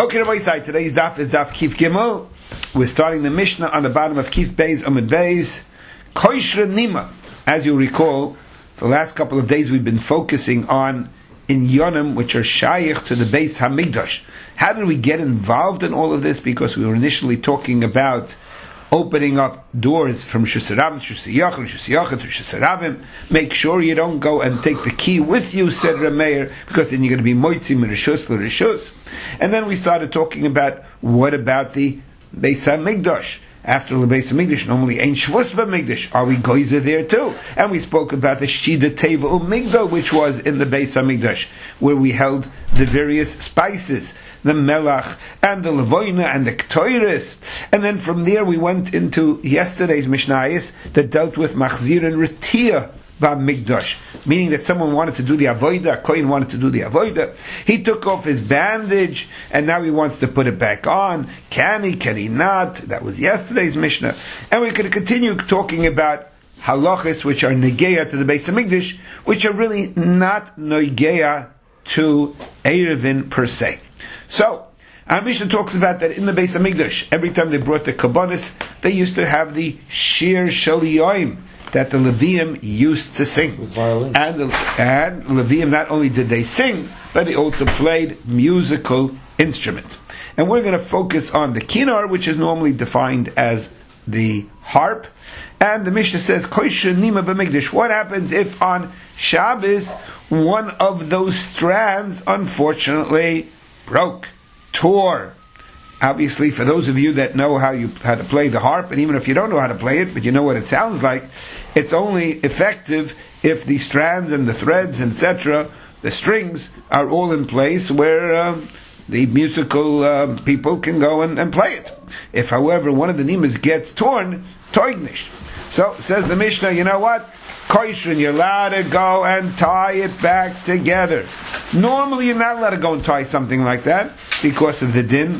Okay, Rabbi Yisai, today's daf is daf Kif Gimel. We're starting the Mishnah on the bottom of Kif Beis Amud Beis. Koshra Nima. As you recall, the last couple of days we've been focusing on Inyonim, which are Shaykh to the Beis HaMikdash. How did we get involved in all of this? Because we were initially talking about opening up doors from Shusarabim to Shusayachim, Shusayachim to Shusarabim. Make sure you don't go and take the key with you, said Rameir, because then you're going to be Moitzi Merishus L'Rishus. And then we started talking about what about the Beis HaMikdash. After the Beis HaMikdash, normally ain't Shvus B'Mikdash. Are we Goyzer there too? And we spoke about the Shida Teva U'Migdal, which was in the Beis HaMikdash, where we held the various spices, the Melach, and the Levoina, and the Ktoiris. And then from there we went into yesterday's Mishnayos that dealt with Machzir and Retia B'Mikdash, meaning that someone wanted to do the Avodah, a Kohen wanted to do the Avodah. He took off his bandage, and now he wants to put it back on. Can he not? That was yesterday's Mishnah. And we could continue talking about halachas, which are negeya to the Beis HaMikdash, which are really not negeya to Erevin per se. So, our Mishnah talks about that in the Beis HaMikdash, every time they brought the Kabbanis, they used to have the Shir Shaliyim, that the Levium used to sing. And Levium, not only did they sing, but they also played musical instruments. And we're going to focus on the kinar, which is normally defined as the harp. And the Mishnah says, Koisha Nima B'Mikdash. What happens if on Shabbos, one of those strands, unfortunately, broke, tore? Obviously, for those of you that know how to play the harp, and even if you don't know how to play it, but you know what it sounds like, it's only effective if the strands and the threads, etc., the strings, are all in place where the musical people can go and play it. If, however, one of the nimas gets torn, toignish. So, says the Mishnah, you know what? Koishrin, you're allowed to go and tie it back together. Normally, you're not allowed to go and tie something like that because of the din.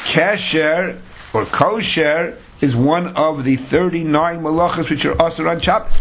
Kesher or kosher is one of the 39 malachas which are asur on Shabbos.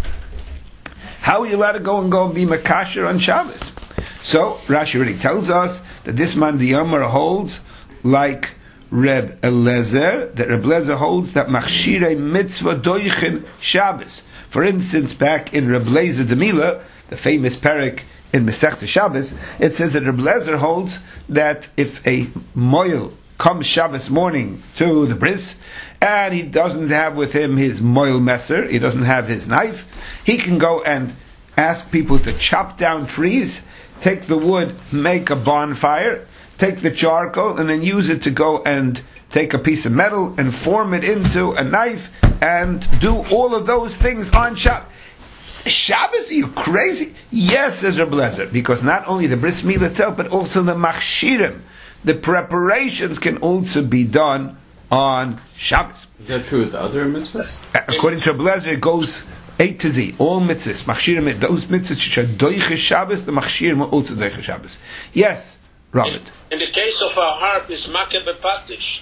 How are you allowed to go and be makasher on Shabbos? So Rashi already tells us that this man the Yomar holds like Reb Eliezer, that Reb Eliezer holds that machshirei mitzvah doichin Shabbos. For instance, back in Reb Eliezer Demila, the famous parak in Masechta Shabbos, it says that Reb Eliezer holds that if a moil comes Shabbos morning to the bris, and he doesn't have with him his moil messer, he doesn't have his knife, he can go and ask people to chop down trees, take the wood, make a bonfire, take the charcoal, and then use it to go and take a piece of metal and form it into a knife, and do all of those things on Shabbos. Shabbos, are you crazy? Yes, says Reb Eliezer, because not only the bris milah itself, but also the machshirim, the preparations can also be done on Shabbos. Is that true with other mitzvahs? According to Reb Eliezer, it goes A to Z, all mitzvahs, machshirim, those mitzvahs which are doiches Shabbos, the machshirim are also doiches Shabbos. Yes, Robert. In the case of a harp, is makeh bepatish.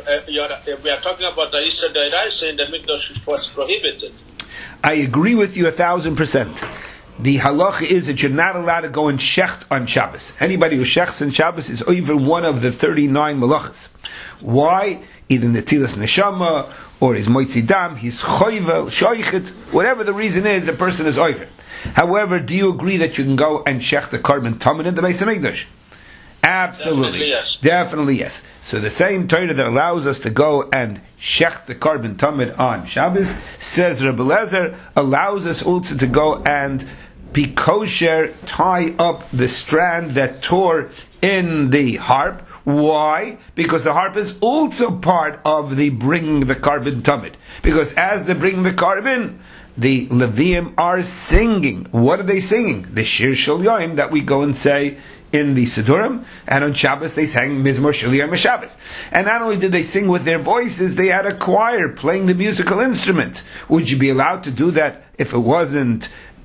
We are talking about the Isser D'Oraisa in the Mikdash, which was prohibited. I agree with you 1,000%. The halacha is that you're not allowed to go and shecht on Shabbos. Anybody who shechts on Shabbos is over one of the 39 malachas. Why? Either Netilas Neshama, or his Moitzi Dam, his Choyvel, Shoichet, whatever the reason is, the person is over. However, do you agree that you can go and shecht the carbon tamen in the Beis HaMikdash? Absolutely. Definitely yes. So the same Torah that allows us to go and shecht the carbon tamid on Shabbos, says Reb Eliezer, allows us also to go and be kosher, tie up the strand that tore in the harp. Why? Because the harp is also part of the bringing the carbon tamid. Because as they bring the carbon, the Levium are singing. What are they singing? The Shir Shel Yoim that we go and say in the Sidurim, and on Shabbos they sang Mizmor Shel Yom HaShabbos. And not only did they sing with their voices, they had a choir playing the musical instrument. Would you be allowed to do that if it wasn't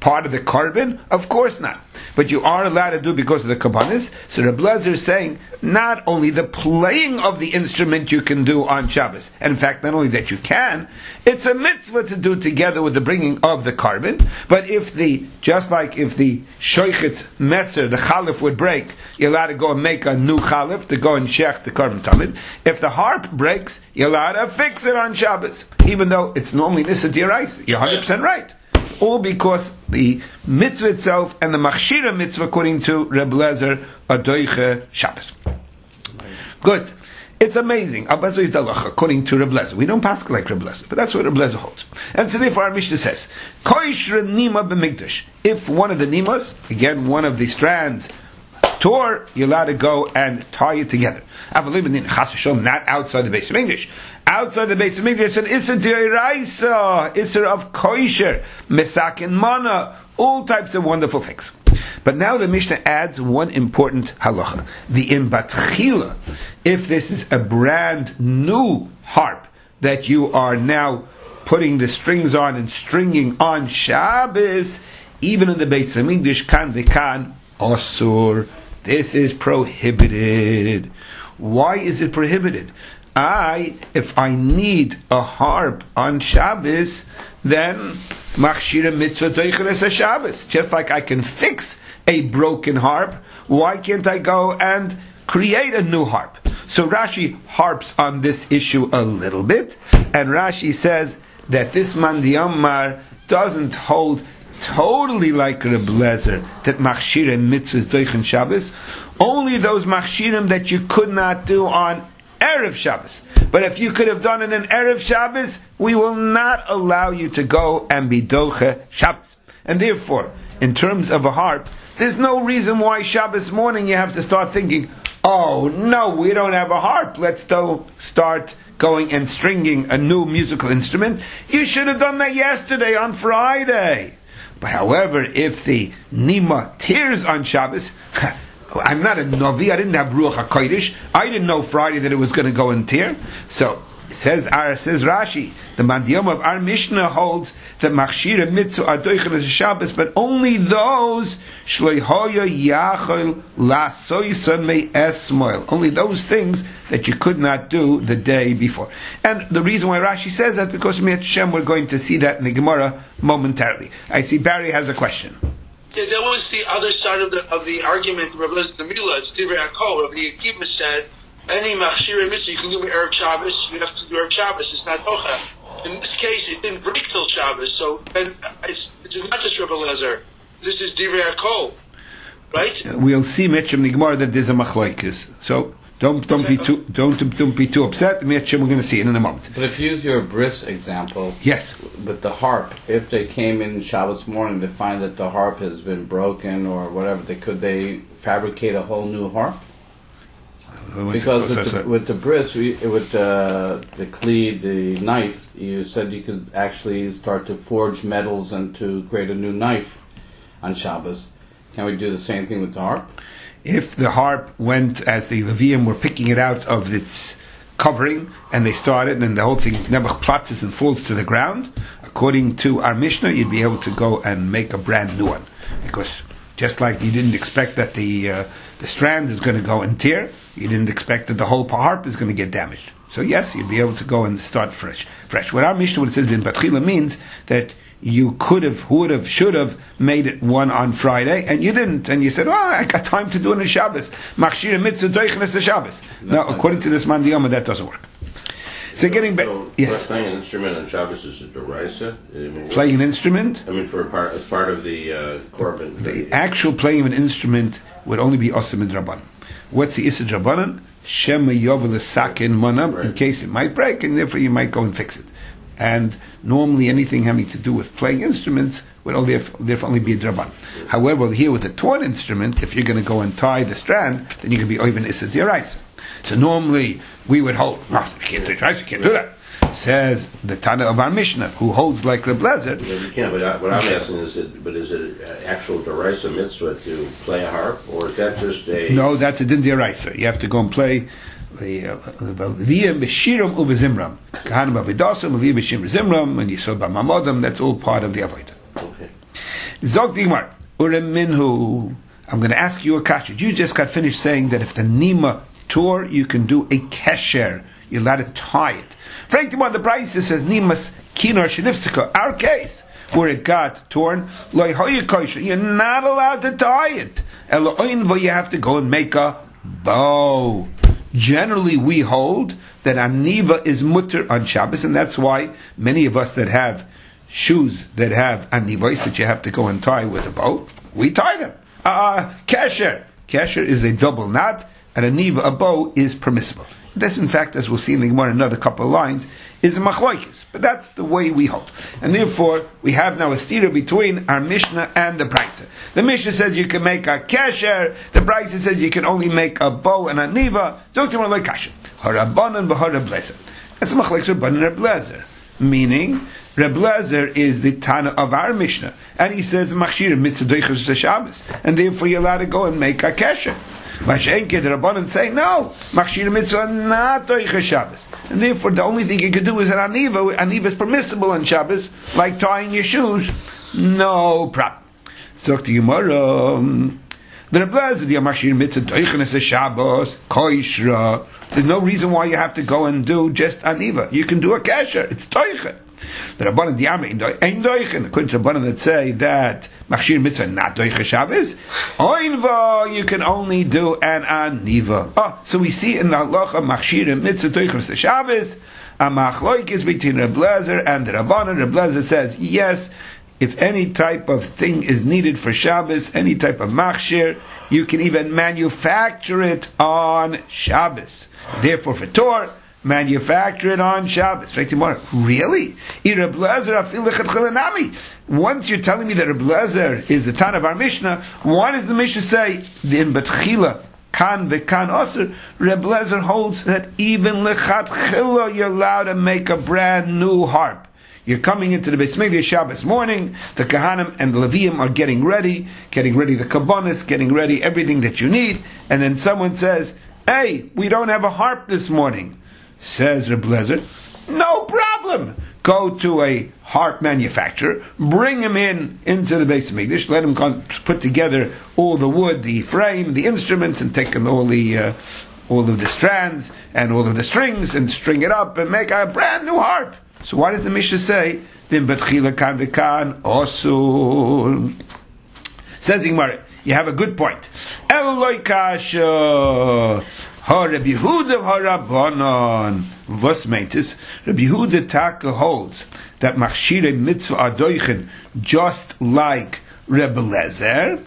part of the carbon? Of course not. But you are allowed to do because of the kabbanis. So Reb Lezer is saying not only the playing of the instrument you can do on Shabbos, and in fact not only that you can, it's a mitzvah to do together with the bringing of the carbon. But just like if the shoichet's messer, the chalif would break, you're allowed to go and make a new chalif to go and shech the carbon tamid. If the harp breaks, you're allowed to fix it on Shabbos, even though it's normally nissa d'oraisa. You're 100% right. All because the mitzvah itself and the machshira mitzvah, according to Reb Lezer, are doiche Shabbos. Good. It's amazing. According to Reb Lezer. We don't pass like Reb Lezer, but that's what Reb Lezer holds. And so therefore our Mishnah says, Koishre nima b'mikdash. If one of the nimas, again one of the strands, tore, you're allowed to go and tie it together. Not outside the base of English. Outside the base of Mikdash, it's an Isser d'oraisa, Isser of Koisher, Mesakin Mana, all types of wonderful things. But now the Mishnah adds one important halacha. The imbatchila, if this is a brand new harp that you are now putting the strings on and stringing on Shabbos, even in the base of Mikdash, kan v'kan osur. This is prohibited. Why is it prohibited? If I need a harp on Shabbos, then machshira mitzvah doicheres Shabbos. Just like I can fix a broken harp, why can't I go and create a new harp? So Rashi harps on this issue a little bit, and Rashi says that this man Diyamar doesn't hold totally like Reb Lezer, that machshira mitzvahs doichen Shabbos. Only those machshirim that you could not do on Erev Shabbos. But if you could have done it in Erev Shabbos, we will not allow you to go and be doche Shabbos. And therefore, in terms of a harp, there's no reason why Shabbos morning you have to start thinking, oh no, we don't have a harp, let's start going and stringing a new musical instrument. You should have done that yesterday on Friday. But however, if the Nima tears on Shabbos, I'm not a Novi, I didn't have Ruach HaKodesh, I didn't know Friday that it was going to go and tear. So, says Rashi, the Mandiyam of our Mishnah holds that Machshira Mitzvah are doichen as a Shabbos, but only those Shleihoya Yachol Lasoisan Me Esmoil, only those things that you could not do the day before. And the reason why Rashi says that, because Mi'at Shem, we're going to see that in the Gemara momentarily. I see Barry has a question. Yeah, that was the other side of the argument. Rabbi Mila, it's Divrei Hakol. Rabbi Akiva said, any machshira mitzvah you can do Erev Shabbos, you have to do Erev Shabbos. It's not docha. In this case, it didn't break till Shabbos, so then it's not just Rabbi Lezer. This is Divrei Hakol, right? We'll see, Mitch, in the Gemara that there's a machlokes. So don't be too upset. Mitch, we're going to see it in a moment. But if you use your bris example, yes, with the harp, if they came in Shabbos morning to find that the harp has been broken or whatever, could they fabricate a whole new harp? Because with the bris, with the cleat, the knife, you said you could actually start to forge metals and to create a new knife on Shabbos. Can we do the same thing with the harp? If the harp went, as the Levium were picking it out of its covering, and they started, and the whole thing nebuch platzes and falls to the ground, according to our Mishnah, you'd be able to go and make a brand new one. Because just like you didn't expect that the strand is going to go and tear, you didn't expect that the whole harp is going to get damaged. So yes, you'd be able to go and start fresh. What our Mishnah, what it says in Batchila, means that you could have, would have, should have made it one on Friday, and you didn't, and you said, I got time to do it on Shabbos. Machshir mitzvah doichenes Shabbos. No, according to this man Diyama, that doesn't work. So getting back, yes. Playing an instrument on Shabbos is a deraisa. Playing an instrument? As part of the korban. The actual playing of an instrument would only be Osim Drabanan. What's the Issa Drabanan? Shema Yovel Sakin Manam, in case it might break, and therefore you might go and fix it. And normally anything having to do with playing instruments would therefore only be a draban. However, here with a torn instrument, if you're going to go and tie the strand, then you can be oiven issa d'oraisa. So normally we would hold, you can't do it, you can't do that. Says the Tana of our Mishnah, who holds like Reb Lezer. Yeah, you can, but what I'm asking is it an actual d'oraisa mitzvah to play a harp, or is that just a... No, that's a din d'oraisa. You have to go and play the Leviyim b'shirim u'b'zimram. Kahanim b'avidasam, Leviyim b'shirim b'zimram, and Yisod b'mamodim, that's all part of the Avodah. Okay. Zog the Gemara, Urem Minhu. I'm going to ask you a kasha. You just got finished saying that if the nima tore, you can do a kesher. You're allowed to tie it. Frank the one, the price says nimas kinar shenifsika. Our case, where it got torn, you're not allowed to tie it. You have to go and make a bow. Generally, we hold that aniva is mutter on Shabbos, and that's why many of us that have shoes that have anivos that you have to go and tie with a bow, we tie them. Kesher. Kesher is a double knot, and a bow is permissible. This, in fact, as we'll see in the Gemara, another couple of lines, is a machlokes. But that's the way we hold. And therefore, we have now a stira between our Mishnah and the Brisa. The Mishnah says you can make a kesher. The Brisa says you can only make a bow and a niva. Zoktim like kasher. Harabanan v'harablezer. That's a machlokes Rabbanan Reb Lezer. Meaning, Reb Lezer is the Tana of our Mishnah. And he says, Machshir mitzvah doichas Shabbos. And therefore, you're allowed to go and make a kesher. Mashenke, the Rabbanan say, no, Machshir mitzvah not doichas Shabbos. And therefore, the only thing you can do is an aniva. Aniva is permissible on Shabbos, like tying your shoes. No problem. Talk to Gemara. The Reb Lezer, the Machshir mitzvah doichas Shabbos, koishra. There's no reason why you have to go and do just aniva. You can do a kesher. It's toichen. The Rabbanan Diyama ain't doichen. According to the Rabbanan that say that Machshir mitzvah not doichen Shabbos, oinva you can only do an aniva. So we see in the halacha Machshir mitzvah doichen Shabbos. A machloik is between Reb Lezer and the Rabbanan. Reb Lezer says yes. If any type of thing is needed for Shabbos, any type of machshir, you can even manufacture it on Shabbos. Therefore, for Torah, manufacture it on Shabbos. Really? Once you're telling me that Reb Lezer is the Tan of our Mishnah, why does the Mishnah say, V'im betchila kan v'kan osir? Reb Lezer holds that even lechatchila you're allowed to make a brand new harp. You're coming into the Beis Mikdash Shabbos morning, the Kahanim and the Leviim are getting ready the Kabbanis, getting ready everything that you need, and then someone says, hey, we don't have a harp this morning. Says Reb Lezer, no problem. Go to a harp manufacturer, bring him into the Beis Mikdash, let him put together all the wood, the frame, the instruments, and take him all of the strands and all of the strings and string it up and make a brand new harp. So why does the Mishnah say, Vim betchila kan v'kan osur? Says Gemara, you have a good point. Eloi kasha ha Rabbi Yehuda harabanan. Vos meintes? Rabbi Yehuda taka holds that machshire mitzvah adoichen just like Rebbe Lezer.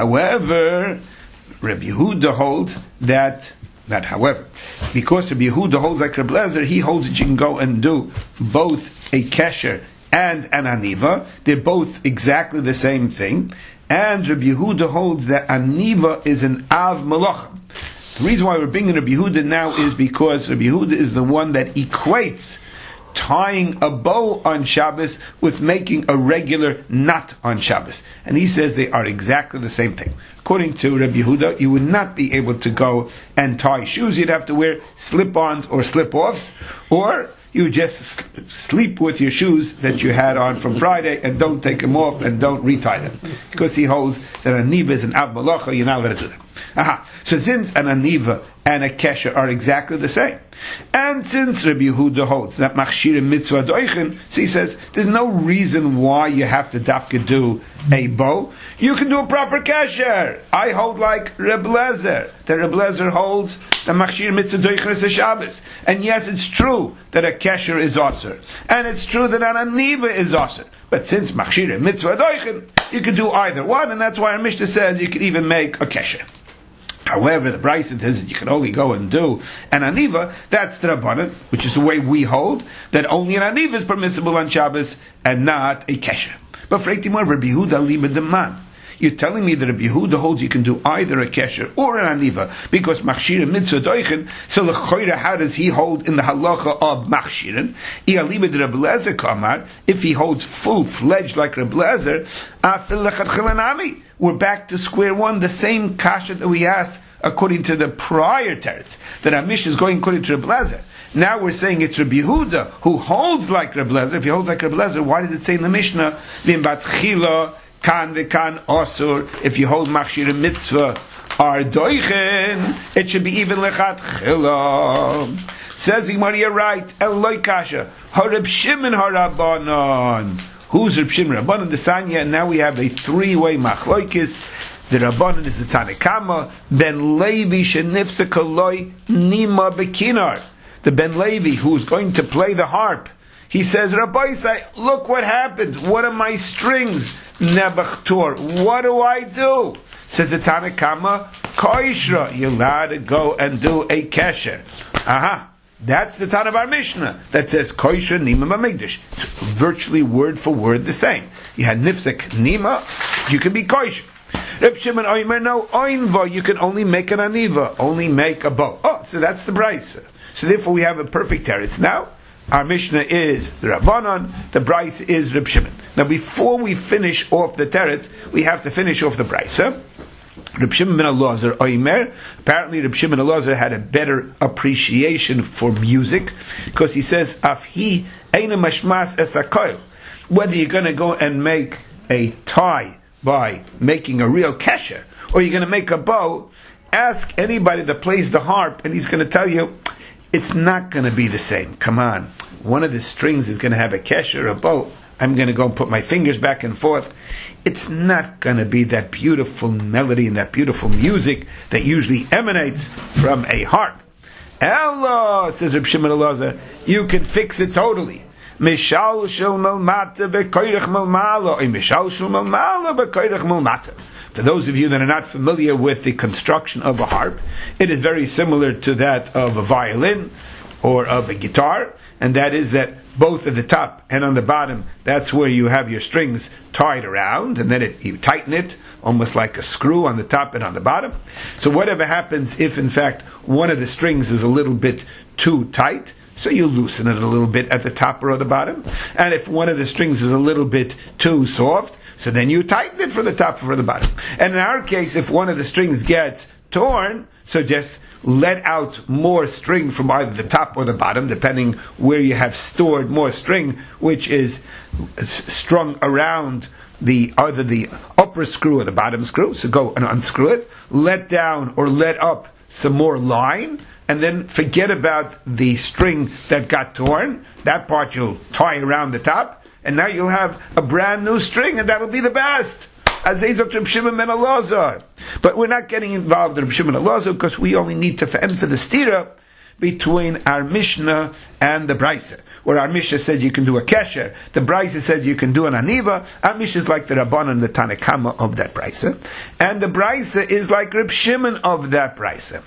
However, Rabbi Yehuda holds that. Not however, because Rabbi Yehuda holds like Reb Lezer, he holds that you can go and do both a kesher and an aniva. They're both exactly the same thing. And Rabbi Yehuda holds that aniva is an av malacha. The reason why we're bringing Rabbi Yehuda now is because Rabbi Yehuda is the one that equates tying a bow on Shabbos with making a regular knot on Shabbos. And he says they are exactly the same thing. According to Rabbi Yehuda, you would not be able to go and tie shoes. You'd have to wear slip-ons or slip-offs, or you just sleep with your shoes that you had on from Friday and don't take them off and don't retie them. Because he holds that an aniva is an av malacha, you're not allowed to do them. So since an aniva and a kesher are exactly the same, and since Rabbi Yehuda holds that machshir mitzvah doichen, so he says there's no reason why you have to dafka do a bow. You can do a proper kesher. I hold like Reb Lezer. That Reb Lezer holds that machshir mitzvah doichen is a Shabbos. And yes, it's true that a kesher is osir, and it's true that an aniva is osir. But since machshir mitzvah doichen, you can do either one, and that's why our Mishnah says you can even make a kesher. However, the Brisa says that you can only go and do an aniva. That's the Rabbanan, which is the way we hold, that only an aniva is permissible on Shabbos and not a kesher. But for Eitimor, Rabbi Yehuda liba deman. You're telling me that Rabbi Yehuda holds you can do either a kesher or an aniva because machshir mitzvah doichen. So l'choira, how does he hold in the halacha of machshirin? Ialiba de Reb Lezer kamar. If he holds full fledged like Reb Lezer, afil lechatchilanami. We're back to square one. The same kasha that we asked according to the prior teretz that our Mishnah is going according to Reb Lezer. Now we're saying it's Rabbi Yehuda who holds like Reb Lezer. If he holds like Reb Lezer, why does it say in the Mishnah v'im batchila kan v'kan osur. If you hold machshir mitzvah are doichen, it should be even lechatchila. Says Gemara, you're right. Eloi kasha. Harab Shimon harabanan. Who's Reb Shimon? Rabbanan the Sanya, and now we have a three-way machloikis. The Rabbanan is the Tanakama. Ben Levi shenifsa koloi nima bekinar. The Ben Levi who's going to play the harp. He says, Rabbi Isai, look what happened. What are my strings? Nebachtor. What do I do? Says the Tanakama, Koishra. You're allowed to go and do a kesher. Aha. That's the Tana of our Mishnah that says Koisha Nima B'Mikdash. Virtually word for word the same. You had Nifsek Nima, you can be Koisha. Reb Shimon Oimer, no Oinva, you can only make an Aniva, only make a bow. Oh, so that's the Braisa. So therefore we have a perfect teretz. Now, our Mishnah is the Rabbanon, the Braisa is Reb Shimon. Now before we finish off the teretz, we have to finish off the Braisa. Reb Shimon ben Elazar Oimer. Apparently, Reb Shimon ben Elazar had a better appreciation for music because he says, "Afhi eina mashmas es hakoil." Whether you're going to go and make a tie by making a real kesher, or you're going to make a bow, ask anybody that plays the harp, and he's going to tell you it's not going to be the same. Come on, one of the strings is going to have a kesher, a bow. I'm going to go and put my fingers back and forth. It's not going to be that beautiful melody and that beautiful music that usually emanates from a harp. Ella, says Reb Shimon Elazar, you can fix it totally. Mishal shel melmata bekoirach melmala, or mishal shel melmala bekoirach melmata. For those of you that are not familiar with the construction of a harp, it is very similar to that of a violin or of a guitar, and that is that both at the top and on the bottom, that's where you have your strings tied around, and then you tighten it, almost like a screw on the top and on the bottom. So whatever happens if, in fact, one of the strings is a little bit too tight, so you loosen it a little bit at the top or the bottom. And if one of the strings is a little bit too soft, so then you tighten it from the top or the bottom. And in our case, if one of the strings gets torn, so just let out more string from either the top or the bottom, depending where you have stored more string, which is strung around either the upper screw or the bottom screw. So go and unscrew it, let down or let up some more line, and then forget about the string that got torn. That part you'll tie around the top, and now you'll have a brand new string, and that'll be the best. As Reb Shimon ben Elazar. But we're not getting involved in Reb Shimon ben Elazar because we only need to end for the stira between our Mishnah and the Braisa. Where our Mishnah says you can do a kesher, the Braisa says you can do an aniva. Our Mishnah is like the Rabbanan and the Tanakama of that Braisa, and the Braisa is like Reb Shimon of that Braisa.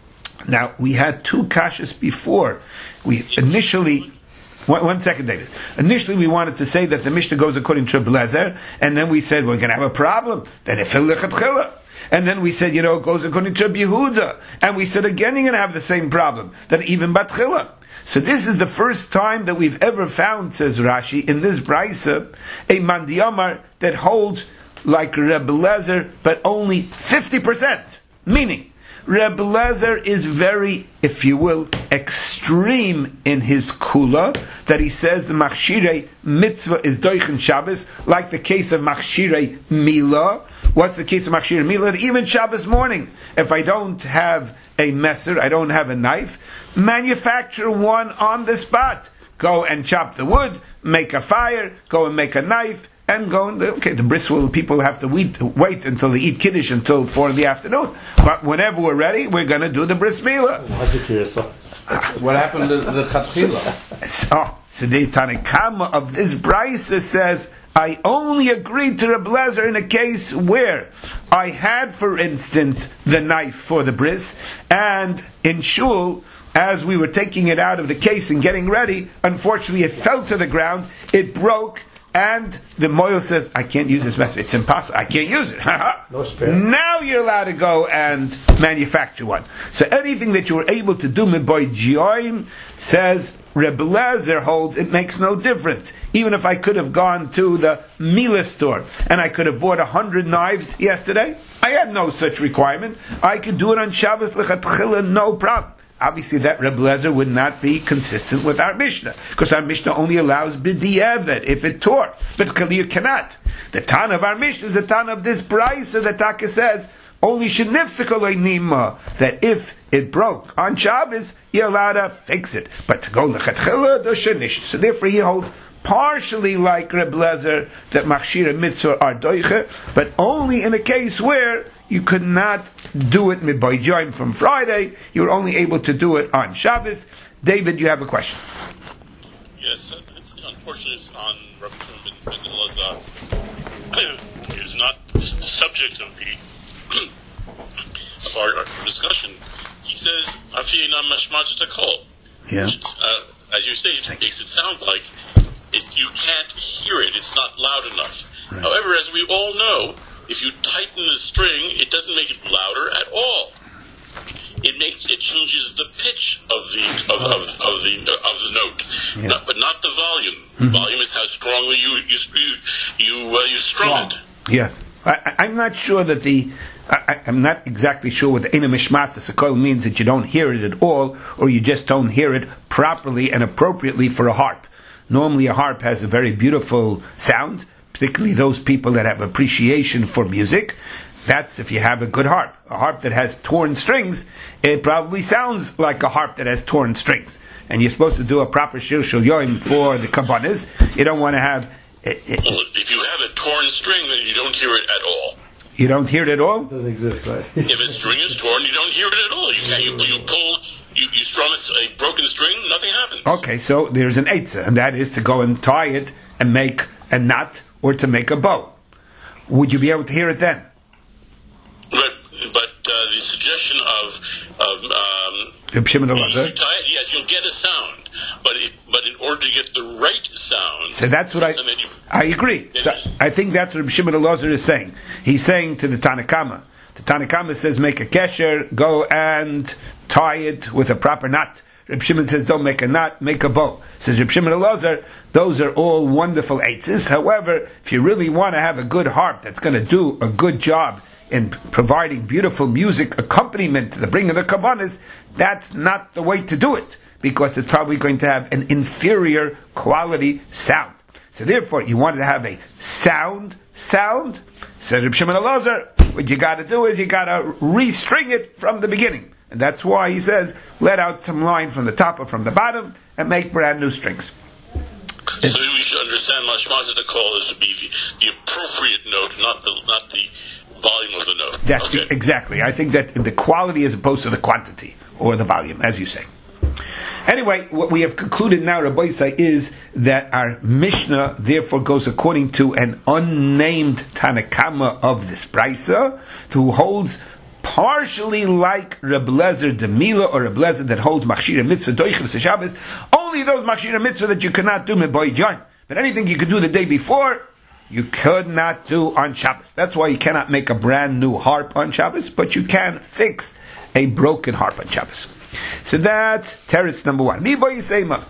Now we had two kashas before. We initially. One second, David. Initially, we wanted to say that the Mishnah goes according to Reb Lezer, and then we said we're going to have a problem. Then it fell lechatchila, and then we said it goes according to Reb Yehuda, and we said again you're going to have the same problem. That even batchila. So this is the first time that we've ever found, says Rashi, in this brisa, a mandiyamar that holds like Reb Lezer, but only 50%. Meaning, Reb Lezer is very, if you will, extreme in his kula, that he says the machshirei mitzvah is doichen Shabbos, like the case of machshirei milah. What's the case of machshirei milah? That even Shabbos morning, if I don't have a messer, I don't have a knife, manufacture one on the spot. Go and chop the wood, make a fire, go and make a knife, and go and, the bris people have to wait until they eat kiddush until 4 in the afternoon. But whenever we're ready, we're going to do the bris milah. What happened to the chatchila? So the Tanakama of this brisa says, I only agreed to Reb Lezer in a case where I had, for instance, the knife for the bris, and in shul, as we were taking it out of the case and getting ready, unfortunately it fell to the ground, it broke, and the moil says, I can't use this method. It's impossible. I can't use it. No spare. Now you're allowed to go and manufacture one. So anything that you were able to do, Miboy Jioim, says Reb Lezer holds, it makes no difference. Even if I could have gone to the Milah store and I could have bought 100 knives yesterday, I had no such requirement. I could do it on Shabbos L'chatchila, no problem. obviously that Reb Lezer would not be consistent with our Mishnah, because our Mishnah only allows b'di'evet if it tore, but Kaliya cannot. The Tana of our Mishnah is the Tana of this Brisa that Taka says only shenifsika nima, that if it broke on Shabbos, you're allowed to fix it, but to go lechatchila do shenish. So therefore he holds partially like Reb Lezer that machshir and mitzvah are doiche, but only in a case where you could not do it midbayjayim from Friday. You were only able to do it on Shabbos. David, you have a question. Yes, unfortunately it's on Rabbi Shimon ben Elazar. It's not the subject of our discussion. He says, "Afiyina mashmat takol." Yeah. As you say, it makes it sound like you can't hear it. It's not loud enough. Right. However, as we all know, if you tighten the string, it doesn't make it louder at all. It changes the pitch of the note, but not the volume. Mm-hmm. Volume is how strongly you strum it. Yeah, I'm not sure that I'm not exactly sure what the Eina Mishmatas Hakol means, that you don't hear it at all, or you just don't hear it properly and appropriately for a harp. Normally a harp has a very beautiful sound, particularly those people that have appreciation for music. That's if you have a good harp. A harp that has torn strings, it probably sounds like a harp that has torn strings. And you're supposed to do a proper shir shel yoim for the kabbanis. You don't want to have... if you have a torn string, then you don't hear it at all. You don't hear it at all? It doesn't exist, right? If a string is torn, you don't hear it at all. You pull, you strum a broken string, nothing happens. Okay, so there's an eitzah, and that is to go and tie it and make a knot or to make a bow. Would you be able to hear it then? But the suggestion of Reb Shimon Elazar, yes, you'll get a sound, but in order to get the right sound, so that's what I agree. So I think that's what Reb Shimon Elazar is saying. He's saying to the Tanakama. The Tanakama says make a kesher, go and tie it with a proper knot. Reb Shimon says don't make a knot, make a bow. Says Reb Shimon Elazar, those are all wonderful eitzes. However, if you really want to have a good harp that's going to do a good job in providing beautiful music accompaniment to the bringing of the kabbanis, that's not the way to do it, because it's probably going to have an inferior quality sound. So therefore, you wanted to have a sound. Says Reb Shimon Elazar, what you got to do is you got to restring it from the beginning, and that's why he says let out some line from the top or from the bottom and make brand new strings. So we should understand mashmaza to call is to be the appropriate note, not the volume of the note. That's okay. Exactly. I think that the quality as opposed to the quantity or the volume, as you say. Anyway, what we have concluded now, Rabbi Isai, is that our Mishnah therefore goes according to an unnamed Tanakama of this Brisa, who holds partially like Reb Lezer de Mila, or Reb Lezer that holds Machshir Mitzvah Doichel Shabbos, only those Machshir Mitzvah that you cannot do Meboijan. But anything you could do the day before, you could not do on Shabbos. That's why you cannot make a brand new harp on Shabbos, but you can fix a broken harp on Shabbos. So that's teretz number one. You don't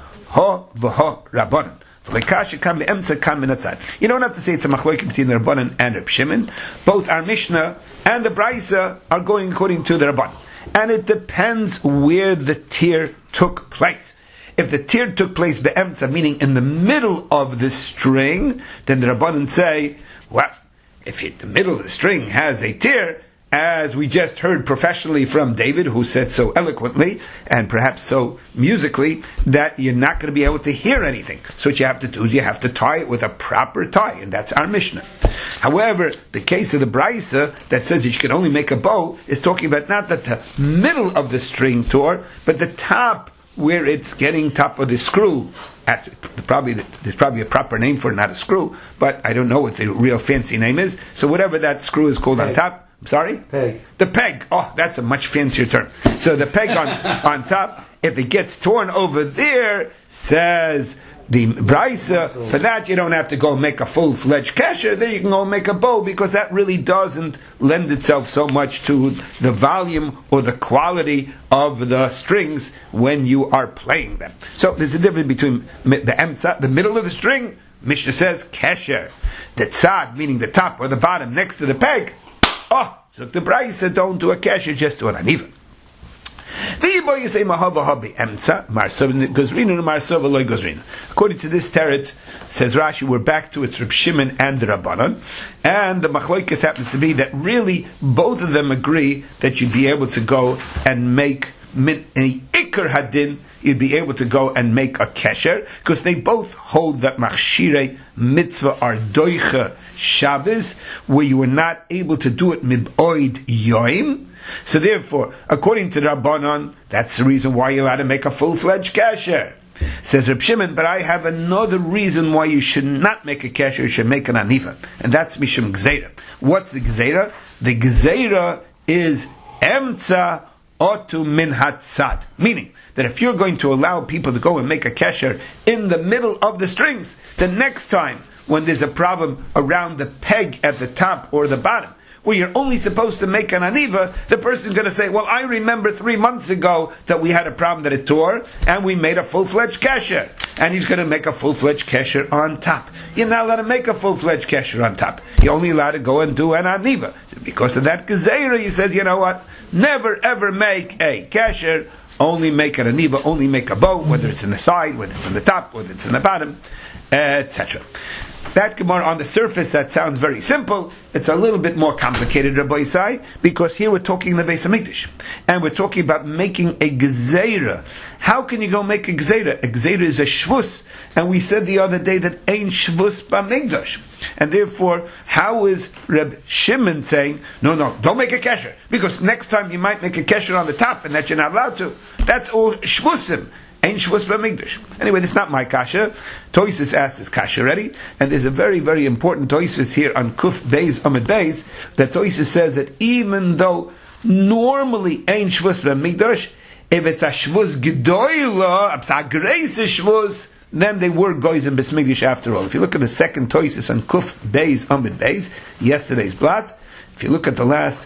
have to say it's a machloek between the Rabbanan and Reb Shimon. Both our Mishnah and the Brisa are going according to the Rabbanan. And it depends where the tear took place. If the tear took place be'emtza, meaning in the middle of the string, then the Rabbanan say, well, if the middle of the string has a tear, as we just heard professionally from David, who said so eloquently and perhaps so musically, that you're not going to be able to hear anything. So what you have to do is you have to tie it with a proper tie, and that's our Mishnah. However, the case of the Brisa that says you can only make a bow is talking about not that the middle of the string tore, but the top, where it's getting top of the screw. There's probably a proper name for it, not a screw, but I don't know what the real fancy name is. So whatever that screw is called on top. Sorry? Peg. The peg. Oh, that's a much fancier term. So the peg on top, if it gets torn over there, says the Brisa, for that you don't have to go make a full-fledged kesher, then you can go make a bow, because that really doesn't lend itself so much to the volume or the quality of the strings when you are playing them. So there's a difference between the emtza, the middle of the string, Mishnah says kesher. The tzad, meaning the top or the bottom next to the peg, so the Brisa don't do a kesher, just do an aniva. According to this teretz, says Rashi, we're back to its Reb Shimon and the Rabbanon, and the machlokes happens to be that really both of them agree that you'd be able to go and make min a ikar hadin. You'd be able to go and make a kesher, because they both hold that machshirei mitzvah are doicha Shabbos, where you were not able to do it miboid yoim. So therefore, according to the Rabbanon, that's the reason why you're allowed to make a full-fledged kesher. Says Reb Shimon, but I have another reason why you should not make a kesher, you should make an aniva. And that's mishum gzeira. What's the gzeira? The gzeira is emtza otu min hatzad. Meaning, that if you're going to allow people to go and make a kesher in the middle of the strings, the next time when there's a problem around the peg at the top or the bottom, where you're only supposed to make an aniva, the person's going to say, well, I remember 3 months ago that we had a problem that it tore, and we made a full-fledged kesher. And he's going to make a full-fledged kesher on top. You're not allowed to make a full-fledged kesher on top. You're only allowed to go and do an aniva. So because of that gezeira, he says, you know what? Never ever make a kesher, only make an aniva, only make a bow, whether it's in the side, whether it's in the top, whether it's in the bottom, etc. That Gemara on the surface, that sounds very simple. It's a little bit more complicated, Rabbi Isai, because here we're talking in the Beis HaMikdash. And we're talking about making a gezeira. How can you go make a gezeira? A gezeira is a shvus. And we said the other day that ain't shvus b'mikdash. And therefore, how is Reb Shimon saying, no, don't make a kesher, because next time you might make a kesher on the top, and that you're not allowed to. That's all shvusim. Ain't shvus b'mikdash. Anyway, this is not my kasha. Toysus asked this kasha already, and there's a very, very important Toysus here on Kuf Beis Amud Beis, that Toysus says that even though normally ain't shvus b'mikdash, if it's a shvus gedoyla, a grace shvus, then they were goys in Bismigdash after all. If you look at the second Toysus on Kuf Beis Amud Beis, yesterday's blot, if you look at the last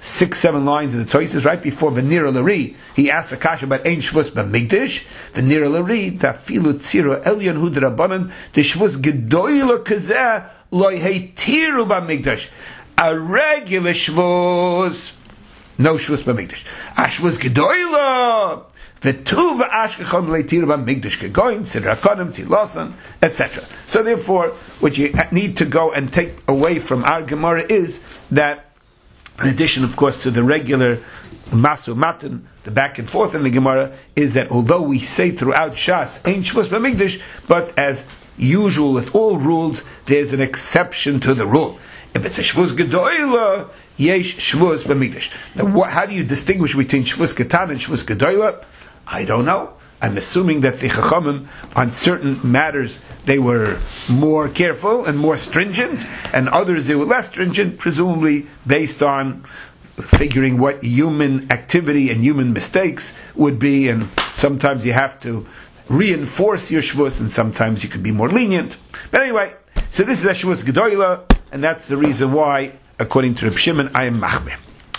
6-7 lines of the Toysus, right before Venira Lari, he asked the kasha about Ein Shvus B'Mikdash. Venira Lari, Tafilu Tzira Elyon Hu D'Rabbanan, the Shvus Gedoyla Kazeh Loi Heitiru B'Mikdash. A regular Shvus, no Shvus B'Mikdash. A Shvus Gedoyla, V'tuva Ashkechon Leitiru B'Mikdash Kegoin, Sidrakonim, Tilosan, etc. So therefore, what you need to go and take away from our Gemara is that, in addition, of course, to the regular masu matan, the back and forth in the Gemara, is that although we say throughout Shas, Ein Shvus B'Mikdash, but as usual with all rules, there's an exception to the rule. If it's a Shvus Gedoyla, Yesh Shvus B'Mikdash. Now, how do you distinguish between Shvus Ketan and Shvus Gedoyla? I don't know. I'm assuming that the Chachamim, on certain matters, they were more careful and more stringent, and others they were less stringent, presumably based on figuring what human activity and human mistakes would be, and sometimes you have to reinforce your shvus, and sometimes you could be more lenient. But anyway, so this is a shvus gedoyla, and that's the reason why, according to Reb Shimon, I am machmir.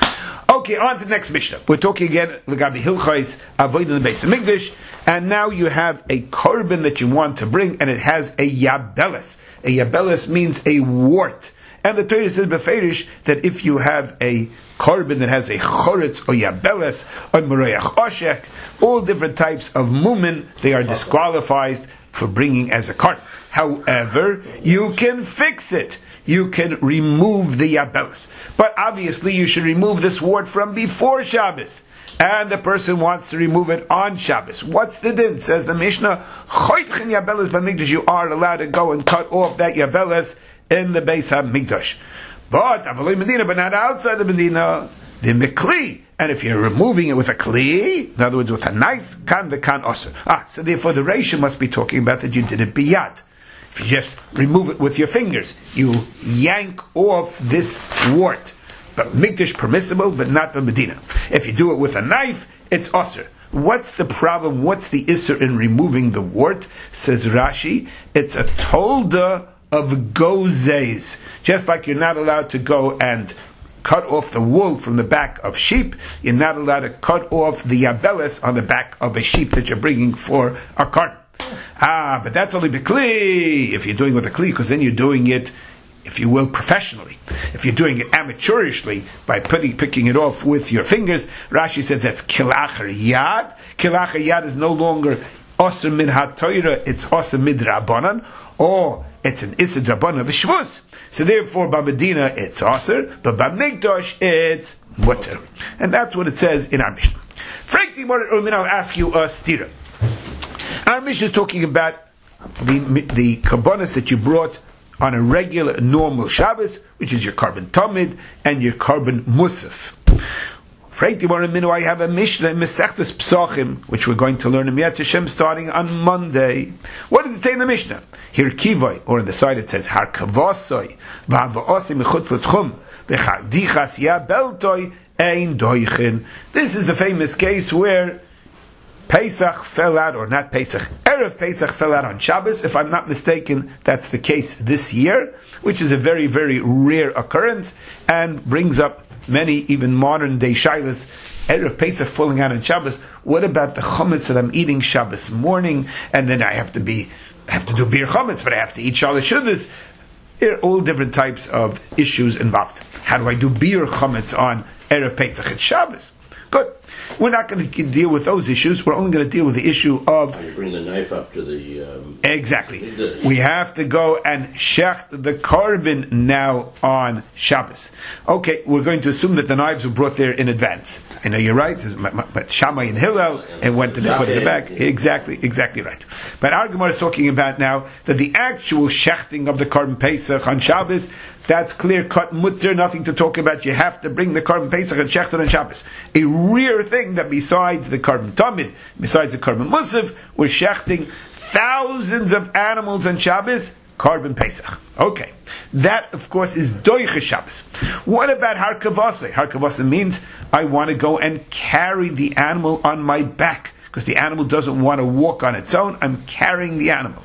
Okay, on to the next Mishnah. We're talking again, L'gabi Hilchos Avodah in the Beis HaMikdash, and now you have a korban that you want to bring, and it has a yabeles. A yabeles means a wart. And the Torah says beferish that if you have a korban that has a choretz or yabeles or meroyach oshek, all different types of mumin, they are disqualified for bringing as a korban. However, you can fix it. You can remove the yabeles. But obviously you should remove this wart from before Shabbos. And the person wants to remove it on Shabbos. What's the din? Says the Mishnah, you are allowed to go and cut off that yabeles in the Beis HaMikdash. But not outside the Medina, the mikli. And if you're removing it with a kli, in other words with a knife, kan v'kan osir. So therefore the Reisha must be talking about that you did it biyad. If you just remove it with your fingers, you yank off this wart. But Mikdash permissible, but not the Medina. If you do it with a knife, it's osir. What's the problem? What's the isser in removing the wart? Says Rashi, it's a tolda of gozes. Just like you're not allowed to go and cut off the wool from the back of sheep, you're not allowed to cut off the yabeles on the back of a sheep that you're bringing for a cart. But that's only the kli, if you're doing it with a kli, because then you're doing it if you will, professionally. If you're doing it amateurishly by picking it off with your fingers, Rashi says that's kilachar yad. Kilachar yad is no longer osir min ha-Torah, it's osir mid rabbanan, or it's an isser rabbanan v'shvus. So therefore, by Medina it's osir, but by Mikdash it's mutter. And that's what it says in our Mishnah. Frankly, I'll ask you a stira. Our Mishnah is talking about the karbonos that you brought on a regular, normal Shabbos, which is your carbon tamid and your carbon musaf. I have a Mishnah in Mesechtes Psachim, which we're going to learn in Yad Hashem starting on Monday. What does it say in the Mishnah? Here kivoi, or on the side it says har kavosoi v'havosoi mechutz l'tchum v'chadichas ya beltoi ein doichin. This is the famous case where Pesach fell out, or not Pesach, Erev Pesach fell out on Shabbos. If I'm not mistaken, that's the case this year, which is a very, very rare occurrence, and brings up many even modern day shilas. Erev Pesach falling out on Shabbos. What about the chametz that I'm eating Shabbos morning, and then I have to do beer chametz, but I have to eat shalosh shudas? There are all different types of issues involved. How do I do beer chametz on Erev Pesach? It's Shabbos. Good. We're not going to deal with those issues. We're only going to deal with the issue of... You bring the knife up to the... Exactly. We have to go and shecht the carbon now on Shabbos. Okay, we're going to assume that the knives were brought there in advance. I know you're right, but Shammai and Hillel, and went to put it in the back. Exactly right. But our Gemara is talking about now that the actual shechting of the carbon Pesach on Shabbos, that's clear cut mutter, nothing to talk about. You have to bring the carbon Pesach and shecht it on Shabbos. A rare thing that besides the carbon tamid, besides the carbon musaf, we're shechting thousands of animals on Shabbos, carbon Pesach. Okay. That, of course, is doiche Shabbos. What about har kavase? Har kavase means I want to go and carry the animal on my back, because the animal doesn't want to walk on its own. I'm carrying the animal.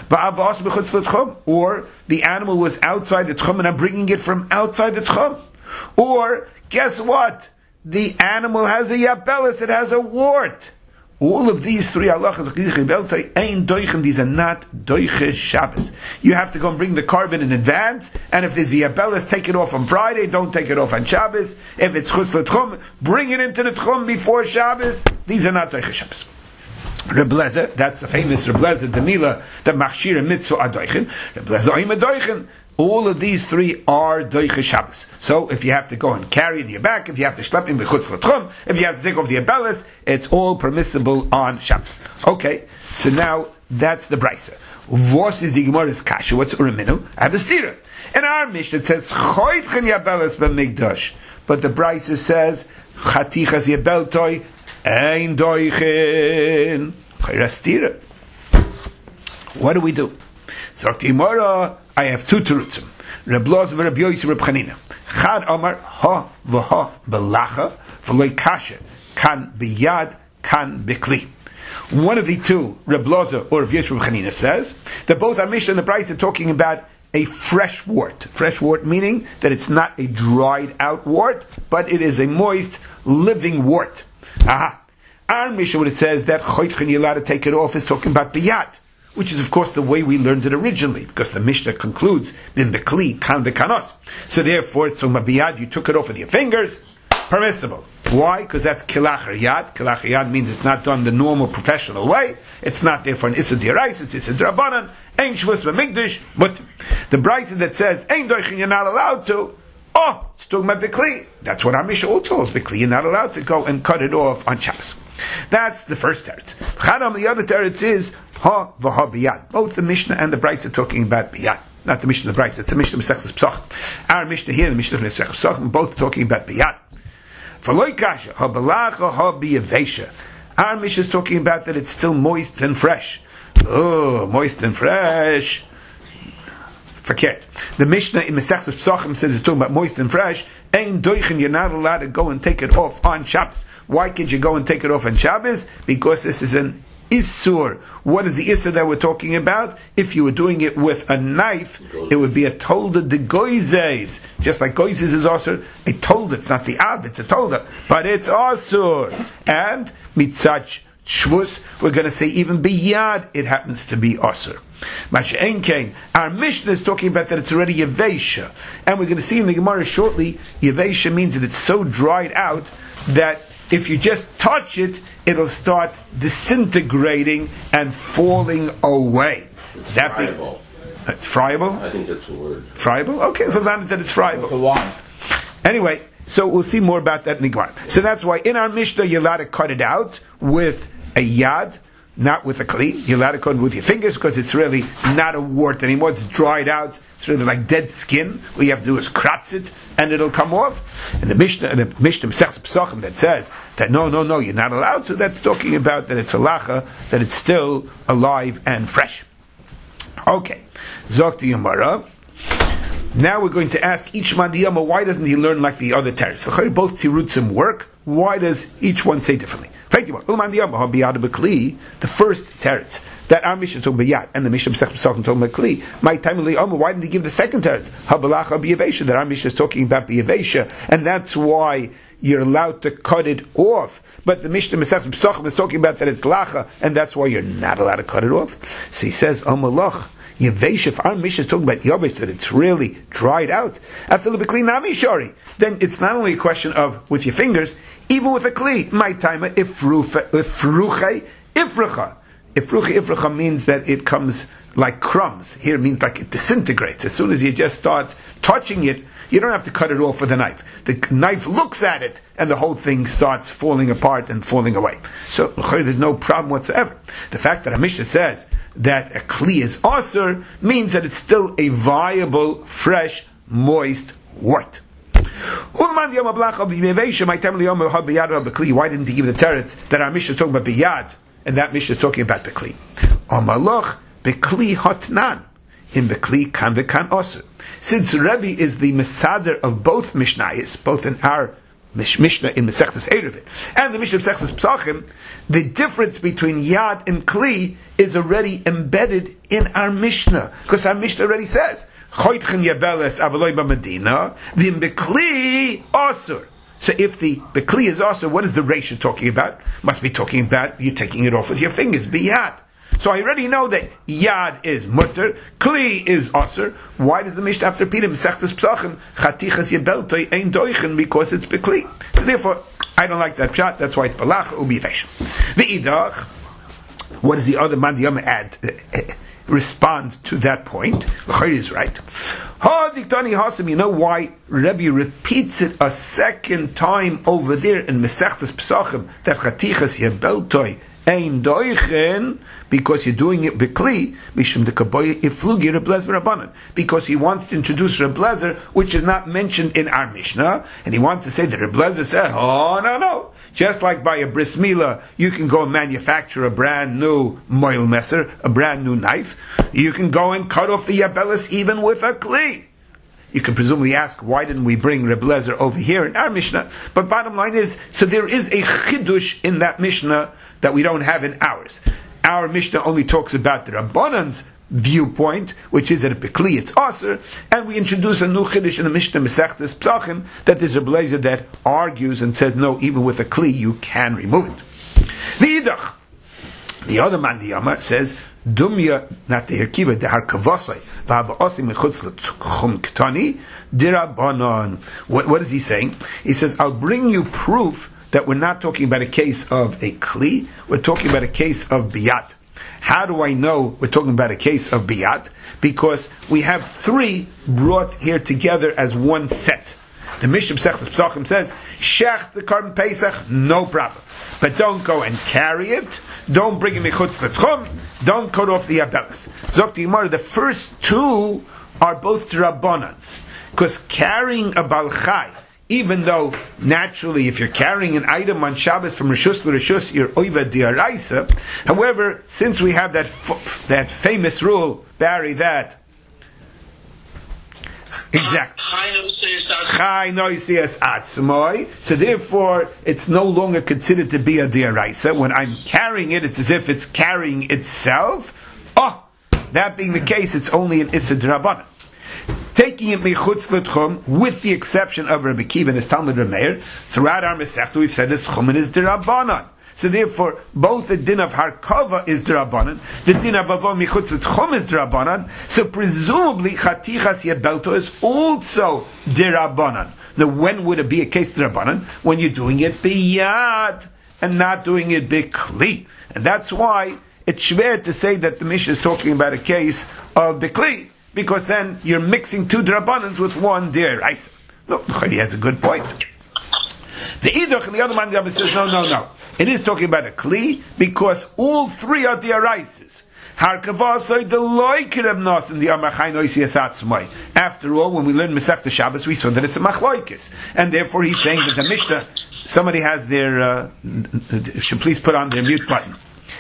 Or the animal was outside the tchum and I'm bringing it from outside the tchum. Or, guess what? The animal has a yabelis, it has a wart. All of these three halachas, these are not doiche Shabbos. You have to go and bring the carbon in advance, and if there's a yabelis, take it off on Friday, don't take it off on Shabbos. If it's chutz l'tchum, bring it into the tchum before Shabbos. These are not doiche Shabbos. Reb Lezer, that's the famous Reb Lezer, the Mila, the Machshir and Mitzvah Adoichin. Reb Lezer Oim Adoichin. All of these three are doiche Shabbos. So if you have to go and carry it in your back, if you have to schlep in b'chutz l'tchum, if you have to take off the abelis, it's all permissible on Shabbos. Okay, so now that's the brisa. What is the Gemara's kasha? What's uraminu? I have a stira. In our Mishnah it says choytchen yabelis b'mikdash, but the brisa says chatichas yabeltoi ein doichin. Chayra stira. What do? So Gemara, I have two terutzim. Reb Loz v'Reb Yosi Reb Chanina. Chad Omar ha v'ha belacha v'loi kasha kan biyad kan bikli. One of the two, Reb Loz or Reb Yosi Reb Chanina, says that both our Mishnah and the Brisa are talking about a fresh wart. Fresh wart meaning that it's not a dried out wart, but it is a moist, living wart. Aha. Our Mishnah, when it says that choytchen you're allowed to take it off, is talking about biyad, which is of course the way we learned it originally, because the Mishnah concludes bin bekli kan bekanos. So therefore, it's biyad, you took it off with your fingers, permissible. Why? Because that's kilachar yad. Kilachar yad means it's not done the normal professional way. It's not there for an issa d'orais, it's issa d'rabanan. Ein shvus v'mikdash. But the brisa that says ein doichin you're not allowed to, it's talking about bekli. That's what our Mishnah also tells bekli. You're not allowed to go and cut it off on Shabbos. That's the first teretz. Chadam, the other teretz is ha v'ha biyad. Both the Mishnah and the Brisa are talking about biyad. Not the Mishnah and the Brisa, it's the Mishnah Mesechtes Psachim. Our Mishnah here and the Mishnah Mesechtes Psachim both talking about biyad. V'loi kasha ha belacha ha biyavesha. Our Mishnah is talking about that it's still moist and fresh. Oh, moist and fresh. Forget. The Mishnah in Mesechtes Psachim says it's talking about moist and fresh. Ein doichin, you're not allowed to go and take it off on Shabbos. Why can't you go and take it off on Shabbos? Because this is an Isur. What is the Isur that we're talking about? If you were doing it with a knife, it would be a tolda de goizes. Just like goizes is also a tolda. It's not the ab, it's a tolda. But it's Asur. And mitzach Shvus, we're going to say even biyad, it happens to be osur. Masha'en kain, our Mishnah is talking about that it's already yevesha, and we're going to see in the Gemara shortly, yevesha means that it's so dried out that if you just touch it, it'll start disintegrating and falling away. It's that friable. It's friable? I think that's the word. Friable? Okay, so that it's friable. With the wine. Anyway, so we'll see more about that in the Gemara. So that's why in our Mishnah you're allowed to cut it out with a yad, not with a kli. You're allowed to cut it with your fingers because it's really not a wart anymore. It's dried out. It's really like dead skin. What you have to do is kratz it and it'll come off. And the Mishnah Masechtas Pesachim that says that no, you're not allowed to, that's talking about that it's halacha, that it's still alive and fresh. Okay. Zok the Gemara. Now we're going to ask each man the Yama, why doesn't he learn like the other teretz? So both tirutzim work. Why does each one say differently? The first teretz that our Mishnah talking about and the Mishnah talking about kli. My time why didn't he give the second teretz? That our Mishnah is talking about biyavesha, and that's why you're allowed to cut it off. But the Mishnah Masechtas Pesachim is talking about that it's lacha, and that's why you're not allowed to cut it off. So he says, Amalach. Yevesh, if our Mishnah is talking about Yavesh, that it's really dried out, then it's not only a question of with your fingers, even with a kli. My time, ifrucha. Ifrucha means that it comes like crumbs. Here it means like it disintegrates. As soon as you just start touching it, you don't have to cut it off with a knife. The knife looks at it, and the whole thing starts falling apart and falling away. So there's no problem whatsoever. The fact that our Mishnah says that a kli is asur means that it's still a viable, fresh, moist wort. Why didn't he give the teretz that our Mishnah is talking about biyad and that Mishnah is talking about bekli? Amalach bekli hotnan in bekli kan v'kan asur. Since Rebbe is the mesader of both Mishnayos, both in our Mishnah in Masechtas Eruvin and the Mishnah of Masechtas Pesachim, the difference between Yad and Kli is already embedded in our Mishnah, because our Mishnah already says Choitchen Yabeles Avaloi B'Medina V'im Bekli Asur. So if the Bekli is Asur, what is the ratio talking about? Must be talking about you taking it off with your fingers, Biyad. So I already know that Yad is mutter, Kli is Asur. Why does the Mishnah have to repeat it? Masechtas Pesachim, Chatichas Yebeltoi Ein Doichen, because it's Bekli. So therefore, I don't like that shot. That's why it's Balach Ubivesh. V'idach, what does the other man Yom add? Respond to that point. L'chayr is right. You know why Rebbe repeats it a second time over there in Masechtas Pesachim that Chatichas Yebeltoi Ein Doichen, because you're doing it b'kli, mishum dekaboy iflugi Reb Lezer Rabbanan, because he wants to introduce Reb Lezer, which is not mentioned in our Mishnah, and he wants to say that Reb Lezer said, oh no, just like by a bris milah, you can go and manufacture a brand new moil messer, a brand new knife, you can go and cut off the yabelis even with a kli. You can presumably ask, why didn't we bring Reb Lezer over here in our Mishnah? But bottom line is, so there is a chidush in that Mishnah that we don't have in ours. Our Mishnah only talks about the Rabbanan's viewpoint, which is that Bekli it's Aser, and we introduce a new chidush in the Mishnah Masechtas Pesachim that there's Reb Lezer that argues and says, no, even with a Kli you can remove it. V'idach, the other man, the Yamar, says, Dumya, not the Herkiva, the Harkavasai, V'ha'va'osim mechutz l'tchum ktani, dirabanan. What is he saying? He says, I'll bring you proof that we're not talking about a case of a kli, we're talking about a case of biyat. How do I know we're talking about a case of biyat? Because we have three brought here together as one set. The Mishnah Masechtas Pesachim says, Shech the Karban Pesach, no problem. But don't go and carry it, don't bring it mechutz l'tchum, don't cut off the yabelis. Zok the Gemara, the first two are both drabbanans, because carrying a balchai, even though naturally if you're carrying an item on Shabbos from Rishus to Rishus, you're oiva diaraisa. However, since we have that famous rule, Barry, that exactly. So therefore, it's no longer considered to be a diaraisa. When I'm carrying it, it's as if it's carrying itself. That being the case, it's only an Issa D'Rabbanan. Taking it mechutz l'tchum, with the exception of Rabbi Kiva and his Talmud Rameir, throughout our Masechta we've said this Tchumen is D'Rabbanan. So therefore, both the din of harkava is derabanan, the din of avo michutz l'tchum is derabanan. So presumably, chatichas yebelto is also derabanan. Now, when would it be a case derabanan? When you're doing it biyad and not doing it bikli, and that's why it's schwer to say that the Mishnah is talking about a case of bikli, because then you're mixing two derabanans with one deraisa. Look, he has a good point. The Idach and the other man says, no. It is talking about a Kli, because all three are deraisas. Harkavasoi the loikirab nos in the Amachai Noisi Asatzmai. After all, when we learn Masechta Shabbos, we saw that it's a machloikis. And therefore he's saying that the Mishnah, somebody has their, should please put on their mute button.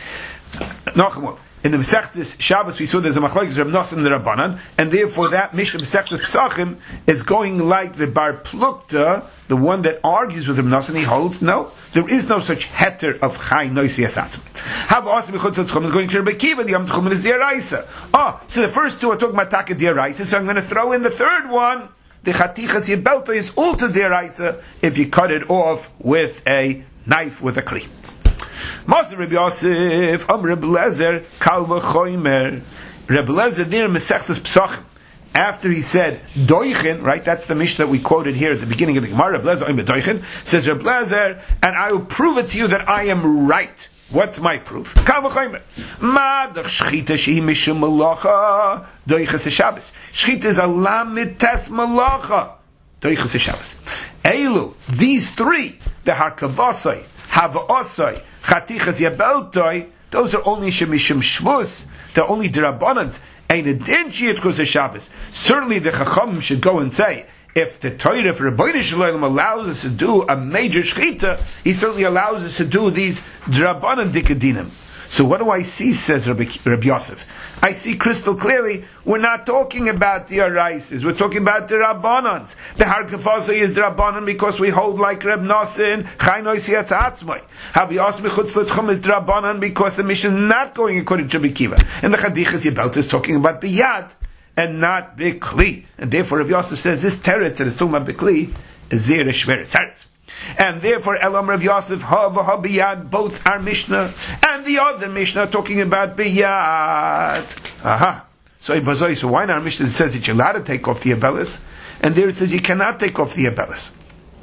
Nachamol. In the Masechtas Shabbos, we saw there's a machlokes Reb Nosson and the Rabbanan, and therefore that Mishnah Masechtas Pesachim is going like the Bar Plukta, the one that argues with Reb Nosson. He holds no, there is no such heter of Chai Noisi Asatzim. Have also Bechutz Tzchum is going to Rebbe Kiva. The Yom Tchumen is Diaraisa. So the first two are talking about Taka Diaraisa. So I'm going to throw in the third one. The Chatichas Yebelto is also Diaraisa if you cut it off with a knife with a kli. Maser Rabbi Yosef, Rabbi Lezer, Kal v'choimer. Rabbi Lezer there in Masechtas Pesachim, after he said doichen, right? That's the Mishnah that we quoted here at the beginning of the Gemara. Rabbi Lezer oimer doichen, says Rabbi Lezer, and I will prove it to you that I am right. What's my proof? Kal v'choimer. Ma dach shchita shehi mishum malacha doiches Shabbos. Shchita is a lamites malacha doiches Shabbos. Eilu, these three, the harkavasai, havasai, chatichas yebeltoi, those are only shemishim shvus. They're only derabbanans. Ein edin shiyat chus Shabbos. Certainly the chachamim should go and say, if the Torah for Rebbeinu Shalom allows us to do a major shchita, he certainly allows us to do these derabbanan dikadinim. So what do I see? Says Rabbi Yosef. I see crystal clearly, we're not talking about the araises, we're talking about the rabbanans. The harkafasa is the rabbanan because we hold like Reb Nosson, Chai Noisi Atzmai. Havi Osmi Chutz L'Tchum is the rabbanan because the mission is not going according to Rabbi Kiva. And the Chadichas Yebelta is talking about biyad and not bikli. And therefore Rabbi Yosef says this teretz that is talking about bikli is zeh shver teretz. And therefore, Elam Rav Yosef, Ha biyad, both our Mishnah and the other Mishnah talking about biyad. Aha. So why not our Mishnah says that you're allowed to take off the abelis, and there it says you cannot take off the abelis.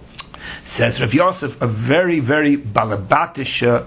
Says Rav Yosef, a very, very balabatish,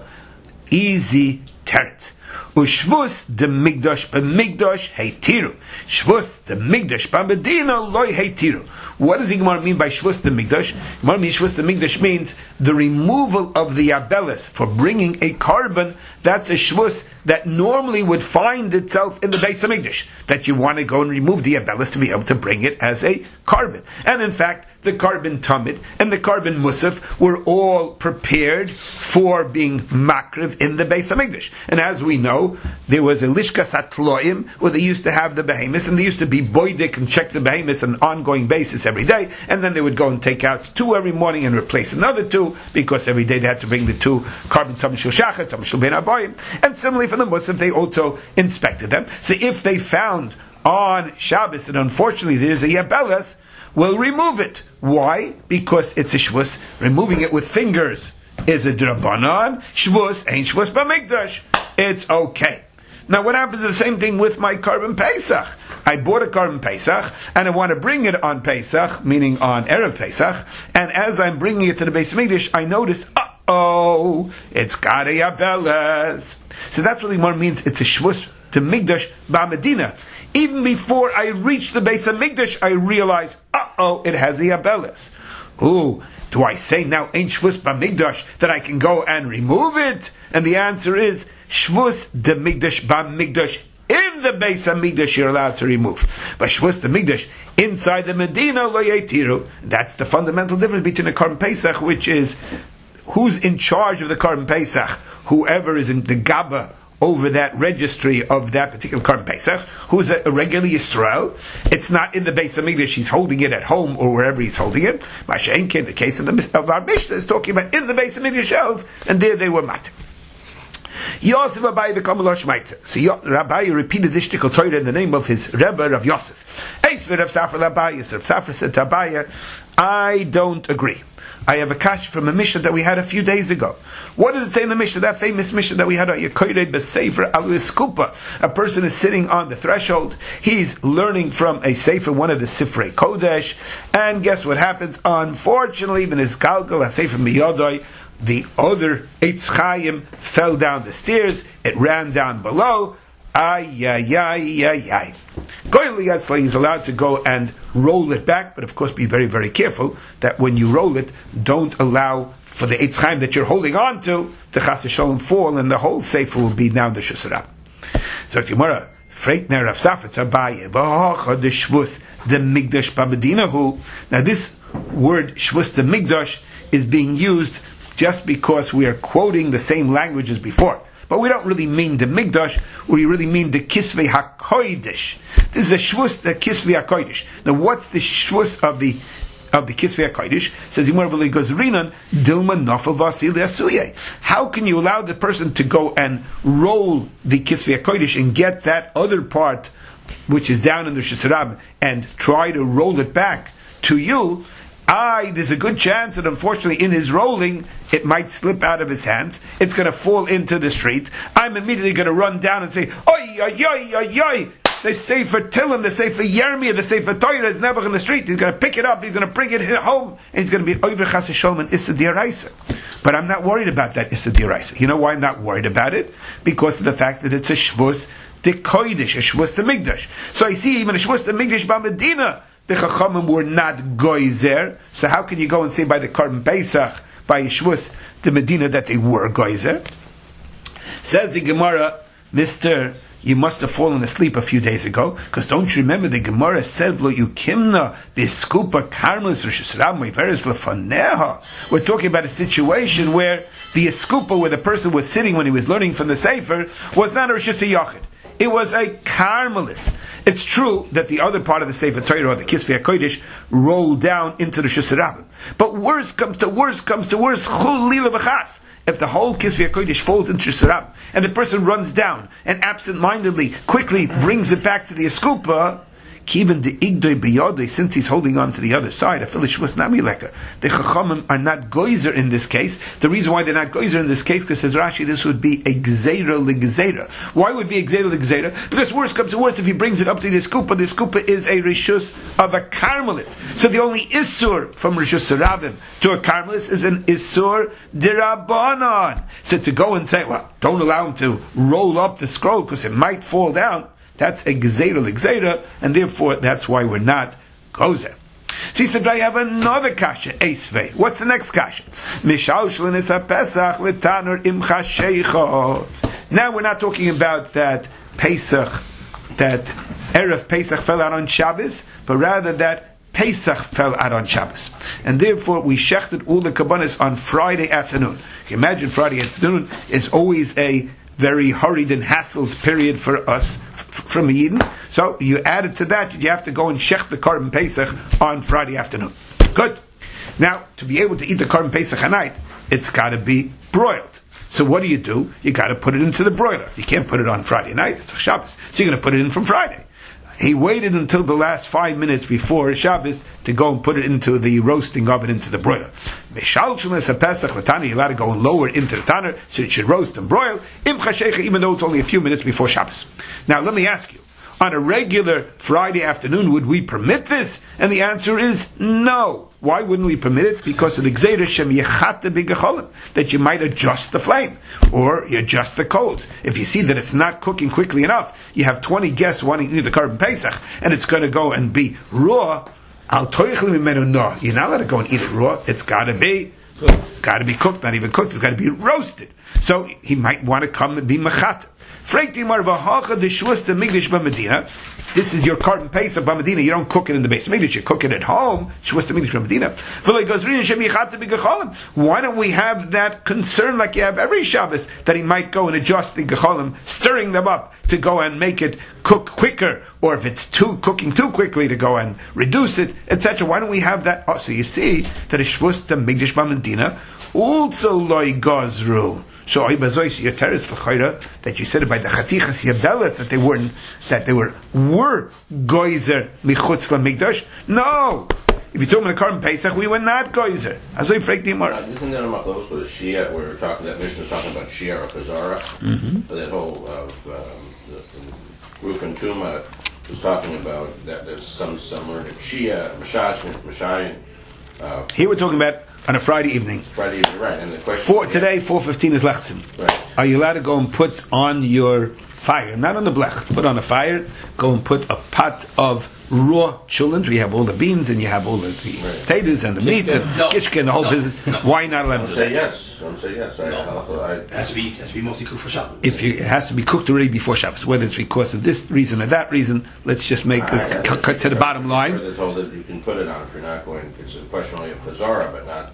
easy teretz. Ushvus the migdash b'migdash heitiru. Shvus the migdash b'medina loy heitiru. What does the Gemara mean by shvus the migdash? Gemara means shvus the migdash means the removal of the abelis for bringing a carbon. That's a shvus that normally would find itself in the Beis HaMikdash. That you want to go and remove the abelis to be able to bring it as a carbon. And in fact, the carbon tamid and the carbon musaf were all prepared for being makriv in the Beis HaMikdash. And as we know, there was a lishkas hatloim where they used to have the behemoths, and they used to be boidik and check the behemoths on an ongoing basis every day, and then they would go and take out two every morning and replace another two, because every day they had to bring the two carbon tamid shel shachat, tamid shel ben abayim. And similarly for the musaf, they also inspected them. So if they found on Shabbos, and unfortunately there's a yabelas, we'll remove it. Why? Because it's a shvus. Removing it with fingers is a drabanan. Shvus ain't shvus b'mikdash. It's okay. Now what happens is the same thing with my carbon Pesach. I bought a carbon Pesach, and I want to bring it on Pesach, meaning on Erev Pesach, and as I'm bringing it to the Beis HaMikdash, I notice, it's got a yabelas. So that's what the Gemara means, it's a shvus to Migdash ba'Medina. Even before I reach the Beis HaMikdash, I realize, it has a yabelas. Do I say now ain't shvus b'migdash that I can go and remove it? And the answer is shvus de migdash b'migdash in the Beis HaMikdash you're allowed to remove. But shvus de migdash inside the Medina lo yetiru. That's the fundamental difference between a Korban Pesach, which is who's in charge of the Korban Pesach. Whoever is in the Gaba over that registry of that particular Korban Pesach, who's a regular Yisrael. It's not in the Beis HaMikdash, he's holding it at home or wherever he's holding it. Masha'enke, the case of our Mishnah is talking about in the Beis HaMikdash shelf, and there they were mat. Yosef Abaye become a Loshmaitza. So Rabbi repeated this shtickle Torah in the name of his Rebbe, Rav Yosef. Eisver Rav Safra Labaye. So Rav Safra said to Abaye, I don't agree. I have a kasha from a Mishnah that we had a few days ago. What does it say in the Mishnah? That famous Mishnah that we had, a person is sitting on the threshold, he's learning from a sefer, one of the Sifrei Kodesh, and guess what happens? Unfortunately, when his galgal, a sefer miyodoi, the other Eitz Chaim fell down the stairs, it ran down below. He's allowed to go and roll it back, but of course be very, very careful that when you roll it, don't allow for the Eitz Chaim that you're holding on to Chas v'Shalom fall, and the whole sefer will be down the Shusarab. So Gemara, Freitner Rav Safra Tabaye, V'hocha the Shvus the Migdash B'Medina. Now this word Shvus the Migdash is being used just because we are quoting the same language as before. But we don't really mean the Migdash, we really mean the Kisvei HaKodesh. This is a Shvus, the Kisvei HaKodesh. Now what's the Shvus of the Kisvei HaKodesh? Says Yimar V'lei goes Rinan, Dilma Nofel Vasil Yasuye. How can you allow the person to go and roll the Kisvei HaKodesh and get that other part, which is down in the Shusarab, and try to roll it back to you? There's a good chance that unfortunately in his rolling, it might slip out of his hands. It's going to fall into the street. I'm immediately going to run down and say, oi, oi, oi, oi, oi. They say for Tillim, they say for Yermia, they say for Torah is never in the street. He's going to pick it up, he's going to bring it home, and he's going to be Oiver Chas V'Shalom and Issa D'Oraisa. But I'm not worried about that Issa D'Oraisa. You know why I'm not worried about it? Because of the fact that it's a Shvus de Kodesh, a Shvus de Migdash. So I see even a Shvus de Migdash B'Medina, the Chachamim were not goyzer. So how can you go and say by the Korban Pesach, by Yeshvus, the Medina, that they were goyzer? Says the Gemara, Mister, you must have fallen asleep a few days ago, because don't you remember the Gemara said, Lo yukimna biskupa karmelis rishus rab meveres lefaneha. We're talking about a situation where the eskupa, where the person was sitting when he was learning from the Sefer, was not a rishus yachid. It was a Carmelis. It's true that the other part of the Sefer Torah, or the Kisvei HaKodesh, rolled down into the Shusarab. But worse comes to worse, chul lila b'chas. If the whole Kisvei HaKodesh falls into Shusarab, and the person runs down, and absent-mindedly, quickly brings it back to the Eskupa, Kiven the Igdoi B'Yodoi, since he's holding on to the other side, the Chachamim are not goyzer in this case. The reason why they're not goyzer in this case, because says Rashi, this would be a Gzeira L'Gzeira. Why would it be a Gzeira L'Gzeira? Because worse comes to worse, if he brings it up to the Skupa is a Rishus of a Carmelis. So the only Isur from Rishus Rabim to a Carmelis is an Isur D'Rabbanan. So to go and say, well, don't allow him to roll up the scroll because it might fall down, that's a Gzeira L'Gzeira, and therefore that's why we're not gozer. So he said, I have another kasha, Eisvei. What's the next kasha? Now we're not talking about that Pesach, that Erev Pesach fell out on Shabbos, but rather that Pesach fell out on Shabbos. And therefore we shechted all the kabbanis on Friday afternoon. You can imagine Friday afternoon is always a very hurried and hassled period for us from Eden. So you add it to that, you have to go and shech the Korban Pesach on Friday afternoon. Good. Now, to be able to eat the Korban Pesach at night, it's got to be broiled. So what do? You got to put it into the broiler. You can't put it on Friday night, it's Shabbos. So you're going to put it in from Friday. He waited until the last 5 minutes before Shabbos to go and put it into the roasting oven, into the broiler. You're allowed to go and lower it into the tanner, so it should roast and broil, even though it's only a few minutes before Shabbos. Now let me ask you, on a regular Friday afternoon, would we permit this? And the answer is no. Why wouldn't we permit it? Because of the Gzeira Shem Yechata B'Gecholim, that you might adjust the flame, or you adjust the coals. If you see that it's not cooking quickly enough, you have 20 guests wanting to eat the Korban Pesach, and it's going to go and be raw, Al Toichel Mimenu No. You're not allowed to go and eat it raw. It's got to be cooked, not even cooked, it's got to be roasted. So he might want to come and be Mechata. This is your Korban Pesach B'Medina. You don't cook it in the base Mikdash. You cook it at home. Why don't we have that concern like you have every Shabbos, that he might go and adjust the gecholim, stirring them up to go and make it cook quicker, or if it's cooking too quickly, to go and reduce it, etc. Why don't we have that? So you see that a Shvus the Mikdash B'Medina also loy gozru. So that you said about the Chatichas Yabelas that they were goyzer michutz lamikdash. No, If you're talking about a Korban Pesach, we were not Goizer. As we freak the Gemara. Isn't that about those with a Shia? We were talking. That Mishnah was talking about Shia or Chazara. That whole the Ruf and Tuma was talking about that. There's some similar to Shia, Mashayin. Here we're talking about on a Friday evening. Friday evening, right? And the question today 4:15 is Lechtzim. Right. Are you allowed to go and put on your fire, not on the blech, put on a fire, go and put a pot of raw chulent? We have all the beans and you have all the potatoes and the meat and kishka and the whole business. Why not allowed to say yes? Don't say yes. It has to be mostly cooked for Shabbos. It has to be cooked already before Shabbos, whether it's because of this reason or that reason. Let's just make this cut to the bottom line. They're told that you can put it on if you're not going. It's a question only of chazara, but not.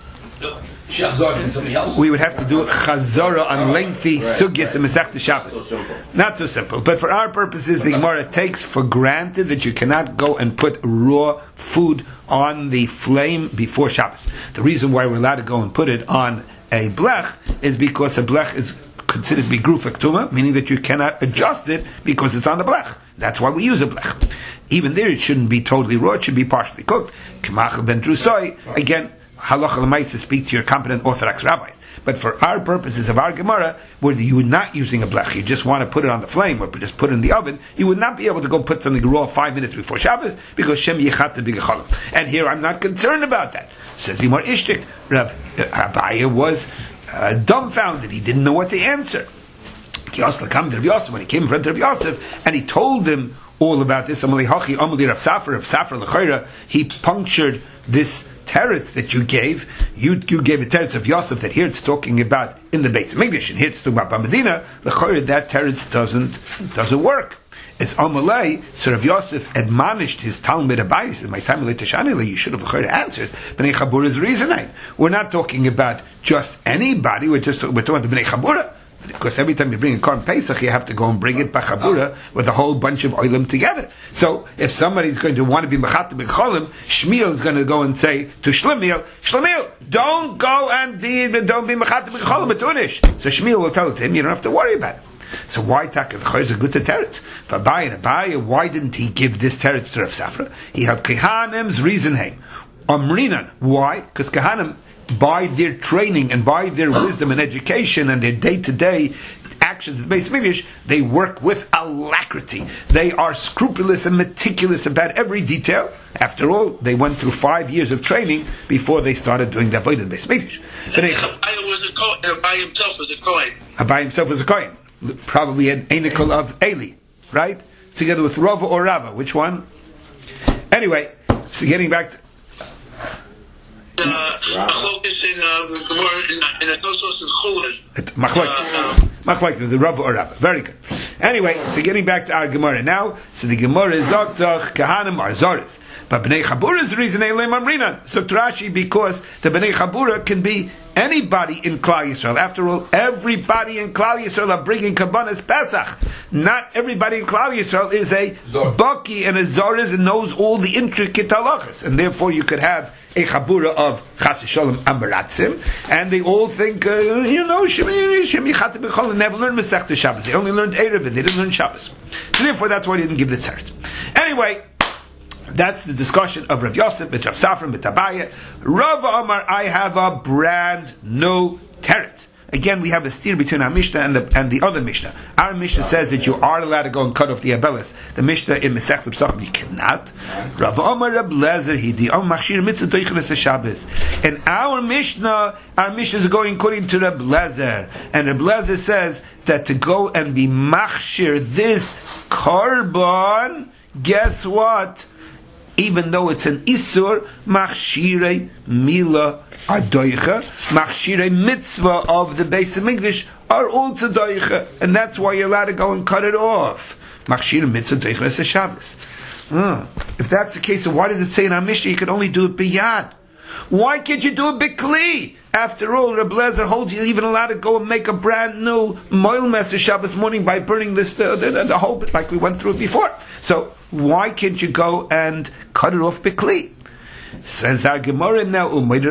We would have to do chazara on lengthy sugyas and Masechta Shabbos. Not so simple. But for our purposes, the Gemara takes for granted that you cannot go and put raw food on the flame before Shabbos. The reason why we're allowed to go and put it on a blech is because a blech is considered to be grufak tuma, meaning that you cannot adjust it because it's on the blech. That's why we use a blech. Even there, it shouldn't be totally raw; it should be partially cooked. K'machal ben drusoi. Again, halacha l'maisa, speak to your competent Orthodox rabbis. But for our purposes of our Gemara, where you are not using a blech, you just want to put it on the flame or just put it in the oven, you would not be able to go put something raw 5 minutes before Shabbos because Shem Yechat B'Gechalim. And here I'm not concerned about that. Says Yimar Ishtik, Abaye was dumbfounded. He didn't know what to answer. When he came in front of Rav Yosef and he told him all about this, he punctured this teretz that you gave. You gave a teretz of Yosef that here it's talking about in the Beis Hamikdash, and here it's talking about Medina. That teretz doesn't work. It's Amalei. So Rav Yosef admonished his Talmud Abaye. He said, "My Talmud Tashanile, you should have answered." Bnei Chabura's reasoning. We're not talking about just anybody. We're talking about the Bnei Chabura. Because every time you bring a Korban Pesach, you have to go and bring it Bachabura with a whole bunch of oilim together. So if somebody's going to want to be Mechat B'Cholim, Shmuel is going to go and say to Shlomiel, don't go and don't be Mechat B'Cholim at Unish. So Shmuel will tell it to him, you don't have to worry about it. So why Taka L'Choyer is a good teretz? For Abaye, why didn't he give this teretz to Rav Safra? He had Kehanim's reason. Amrinan. Why? Because Kehanim, by their training and by their wisdom and education and their day-to-day actions at the Beis Hamikdash, they work with alacrity. They are scrupulous and meticulous about every detail. After all, they went through 5 years of training before they started doing the avodah in the Beis Hamikdash. Abaye himself was a Kohen. Abaye himself was a Kohen. Probably an Einikol of Eli, right? Together with Rava or Rava. Which one? Anyway, so getting back to Machlokes in a Tosos and Chulin. The Rav or Rav. Very good. Anyway, so getting back to our Gemara now. So the Gemara is Zoktach Kahanim are Zoris. But Bnei Chabura is the reason Eilem Amrinan. So Rashi, because the Bnei Chabura can be anybody in Klal Yisrael. After all, everybody in Klal Yisrael are bringing Kabbanas Pesach. Not everybody in Klal Yisrael is a Baki and a Zoris and knows all the intricate halachas. And therefore you could have a Chabura of Chas Shalom Ambaratzim, and they all think, Shem Yechat B'Cholim never learned Masechta Shabbos. They only learned Erev, and they didn't learn Shabbos. So therefore, that's why they didn't give the tzeret. Anyway, that's the discussion of Rav Yosef, with Rav Safra, with Abaye. Rav Amar, I have a brand new teret. Again, we have a steer between our Mishnah and the other Mishnah. Our Mishnah says that you are allowed to go and cut off the abeles. The Mishnah in Masechta Pesachim, you cannot. Rav Amar Rab Lezer Hidi Am Machshir Mitzvah Toicheles Shabbos. In our Mishnah is going according to Rab Lezer, and Rab Lezer says that to go and be machshir this korban, guess what? Even though it's an isur, machshirei mila adoicha, machshirei mitzvah of the Beis Hamikdash are also doicha, and that's why you're allowed to go and cut it off. Machshirei mitzvah doicha is a Shabbos. If that's the case, so why does it say in our Mishnah you can only do it biyad? Why can't you do it bikli? After all, Reb Lezer holds you even allowed to go and make a brand new moil meser Shabbos morning by burning this the whole bit like we went through it before. So why can't you go and cut it off bikli? Says our Gemara now, we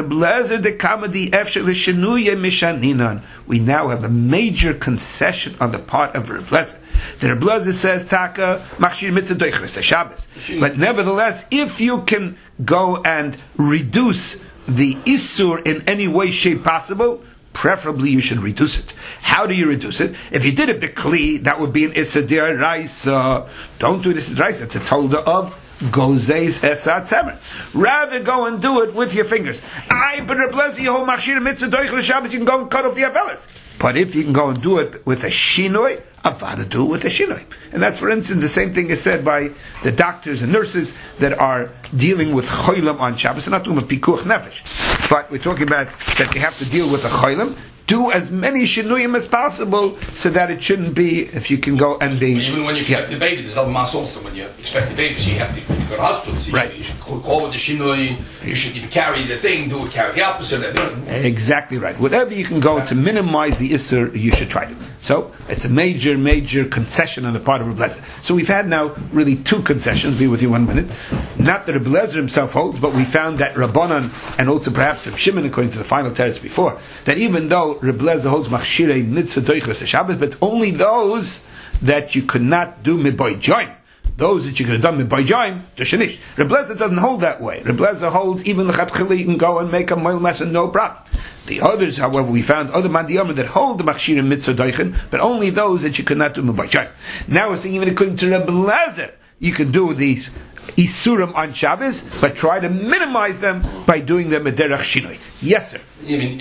now have a major concession on the part of Reb Lezer. The Reb Lezer says, Taka, Machshir Mitzvah Doichres Shabbos. But nevertheless, if you can go and reduce the Isur in any way, shape possible, preferably you should reduce it. How do you reduce it? If you did it b'kli, that would be an Isur D'Oraisa. Don't do this D'Oraisa. It's a tolda of Gozeis Esat Semer. Rather go and do it with your fingers. But Reb Lezer, you hold Machshir Mitzvah Doichres Shabbos, you can go and cut off the Avelis. But if you can go and do it with a shinoi, avada do it with a shinoi. And that's, for instance, the same thing is said by the doctors and nurses that are dealing with cholim on Shabbos. We're not talking about pikuach nefesh, but we're talking about that they have to deal with a cholim. Do as many shinuyim as possible so that it shouldn't be, if you can go and be... Even when you expect the baby, there's other mass also. When you expect the baby, so you have to go to the hospital. So right. You should call with the shinui, if you carry the thing, do it, carry the opposite. Exactly right. Whatever you can go to minimize the Isser, you should try to. So, it's a major, major concession on the part of Reb Lezer. So we've had now really two concessions, be with you 1 minute. Not that Reb Lezer himself holds, but we found that Rabbanan, and also perhaps Reb Shimon, according to the final teretz before, that even though Reb Lezer holds Machshirei Mitzvah Doichres Shabbos, but only those that you could not do Miboy Joim. Those that you could have done Miboy Joim, to Shanish. Reb Lezer doesn't hold that way. Reb Lezer holds even L'chatchili, you can go and make a moil mess and no problem. The others, however, we found other mandiyamah that hold the Machshirei Mitzvah Doichen, but only those that you could not do Miboy Joim. Now we're saying even according to Reb Lezer, you can do these Isurim on Shabbos, but try to minimize them by doing them a derech shinoi. Yes, sir.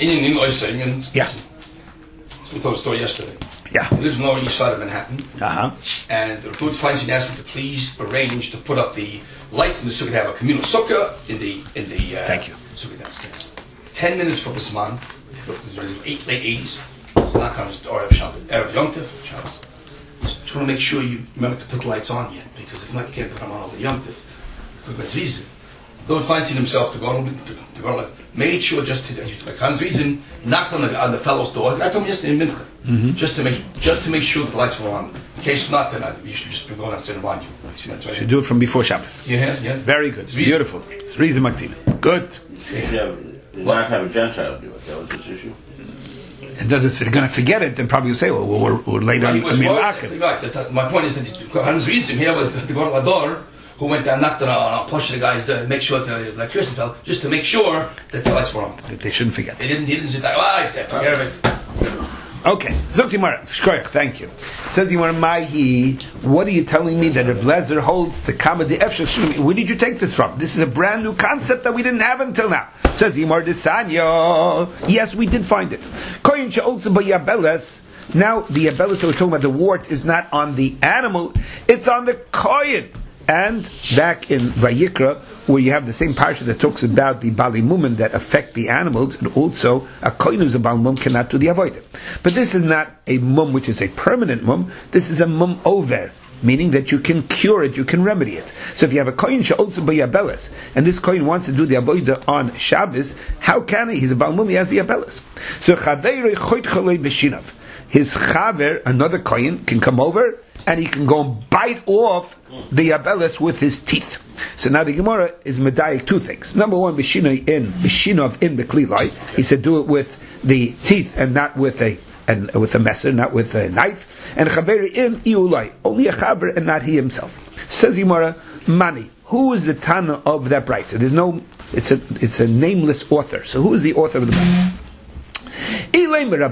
Yeah. We told a story yesterday. Yeah. He lives on the Lower East Side of Manhattan. Uh-huh. And the Report Feinstein asked him to please arrange to put up the lights in the sukkah, to have a communal sukkah in the Thank you. sukkah downstairs. 10 minutes for this man. It was late 80s. So now comes the Erev Yom Tov, Shabbos. So just want to make sure you remember to put the lights on yet, because if not, you can't put them on all the Yom Tov. Because reason. Lord Feinstein himself to go made sure just to Hans reason knocked on the fellow's door. I told him yesterday in Mincha, just to make sure the lights were on. In case not, then you should just be going outside and remind you. You should do it from before Shabbos. Yeah. Very good. It's beautiful. It's reason Maktina. Good. Not have a Gentile do it. That was his issue. And if they're going to forget it, then probably you'll say, well, we're late on Mirakim. Right. My point is that Hans reason here was to go to the door, who went down, knocked on a push the guys to make sure the electricity fell, just to make sure that the lights were on. That they shouldn't forget. He didn't sit there, take care of it. Okay, Zok Gemara, thank you. Says Gemara, Mahi, what are you telling me that Reb Lezer holds the Kama de Efshel? Where did you take this from? This is a brand new concept that we didn't have until now. Says Gemara, Desanya. Yes, we did find it. Koyin she'oltze b'yabeles. Now, the yabeles that we're talking about, the wart, is not on the animal, it's on the koyin. And back in Vayikra, where you have the same parsha that talks about the Bali Mumen that affect the animals, and also a kohen who's a Bali Mum cannot do the avodah. But this is not a mum which is a permanent mum, this is a mum over, meaning that you can cure it, you can remedy it. So if you have a kohen she'oltze b'yabeles, and this kohen wants to do the avodah on Shabbos, how can he? He's a Bali Mum, he has the yabeles. So chaveirei choit chalei b'shinav. His chaver, another kohen, can come over, and he can go and bite off the yabeles with his teeth. So now the Gemara is medayik two things. Number one, b'shinov in b'klilai. He said do it with the teeth and not with a messer, not with a knife. And chaveri in iulai, only a chaver and not he himself. Says Gemara, Mani, who is the Tana of that brayso? There's no, it's a nameless author. So who is the author of the brayso? What is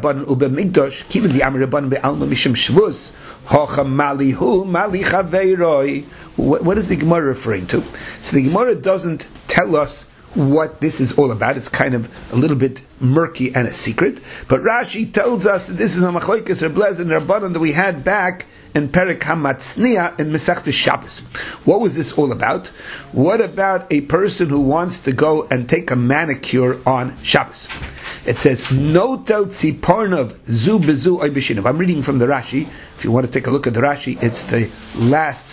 the Gemara referring to? So the Gemara doesn't tell us what this is all about. It's kind of a little bit murky and a secret. But Rashi tells us that this is a machlokes Reb Lezer and Rabbanan that we had back in Perek HaMatzniah in Masechta Shabbos. What was this all about? What about a person who wants to go and take a manicure on Shabbos? It says, No tel tzipornov zu bezu oy b'shinav. I'm reading from the Rashi. If you want to take a look at the Rashi, it's the last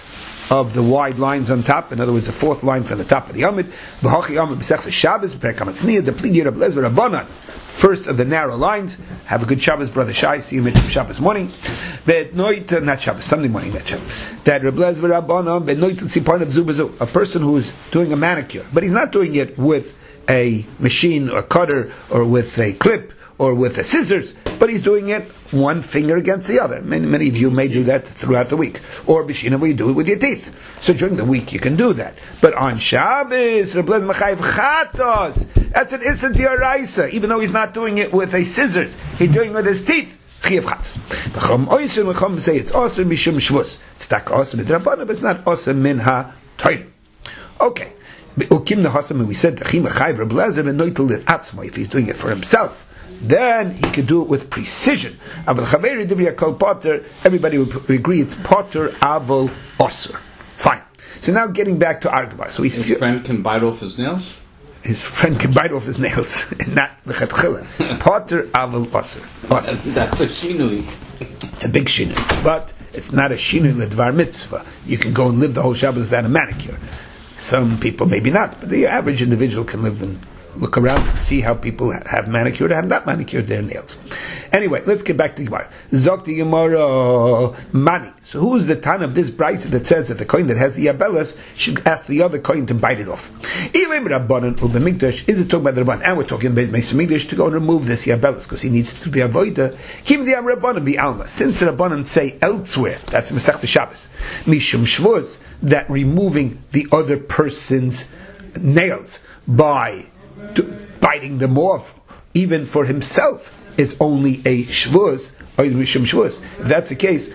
of the wide lines on top. In other words, the fourth line from the top of the Amid. V'hachi Amid b'sechta Shabbos, Perek HaMatzniya, the Pligi Reb Lezer Rabbanan. First of the narrow lines. Have a good Shabbos, Brother Shai. See you Shabbos morning. Not Shabbos, Sunday morning, not Shabbos. That Reb Lezer Rabbanan, a person who is doing a manicure, but he's not doing it with a machine or cutter or with a clip or with a scissors, but he's doing it one finger against the other. Many of you may do that throughout the week. Or b'shina, where you do it with your teeth. So during the week you can do that. But on Shabbos, Reb Lezer Mechayev Chatos, that's an Issa D'Oraisa, even though he's not doing it with a scissors, he's doing it with his teeth. Chayev Chatos. V'chom oiser, v'chom say it's osir mishum shvus. It's tak osir midrabanan, but it's not osir min ha-toyr. Okay. Ukim nehasam, we said, Chim Mechayev Reb Lezer Menoitel Atzmo, if he's doing it for himself, then he could do it with precision. Everybody would agree it's potter avol osur. Fine. So now getting back to Argabar. So his friend can bite off his nails? His friend can bite off his nails. Not the chetchila. Potter avol osur. That's a shinui. It's a big shinui. But it's not a shinui ledvar mitzvah. You can go and live the whole Shabbos without a manicure. Some people maybe not, but the average individual can live and look around and see how people have manicured or have not manicured their nails. Anyway, let's get back to Gemara. Zok the Gemara Mani. So who is the Tan of this brisa that says that the coin that has the Yabelas should ask the other coin to bite it off? Ilim Rabbanan Ubemikdash, is it talking about the Rabban? And we're talking about Mesa Mikdash to go and remove this Yabelas because he needs to do the Avoida. Kim the Rabbanan be Alma. Since the Rabbanan say elsewhere, that's Masechta Shabbos, Mishum Shvuz, that removing the other person's nails by biting them off, even for himself, is only a shvuz, or mishum shvuz. If that's the case,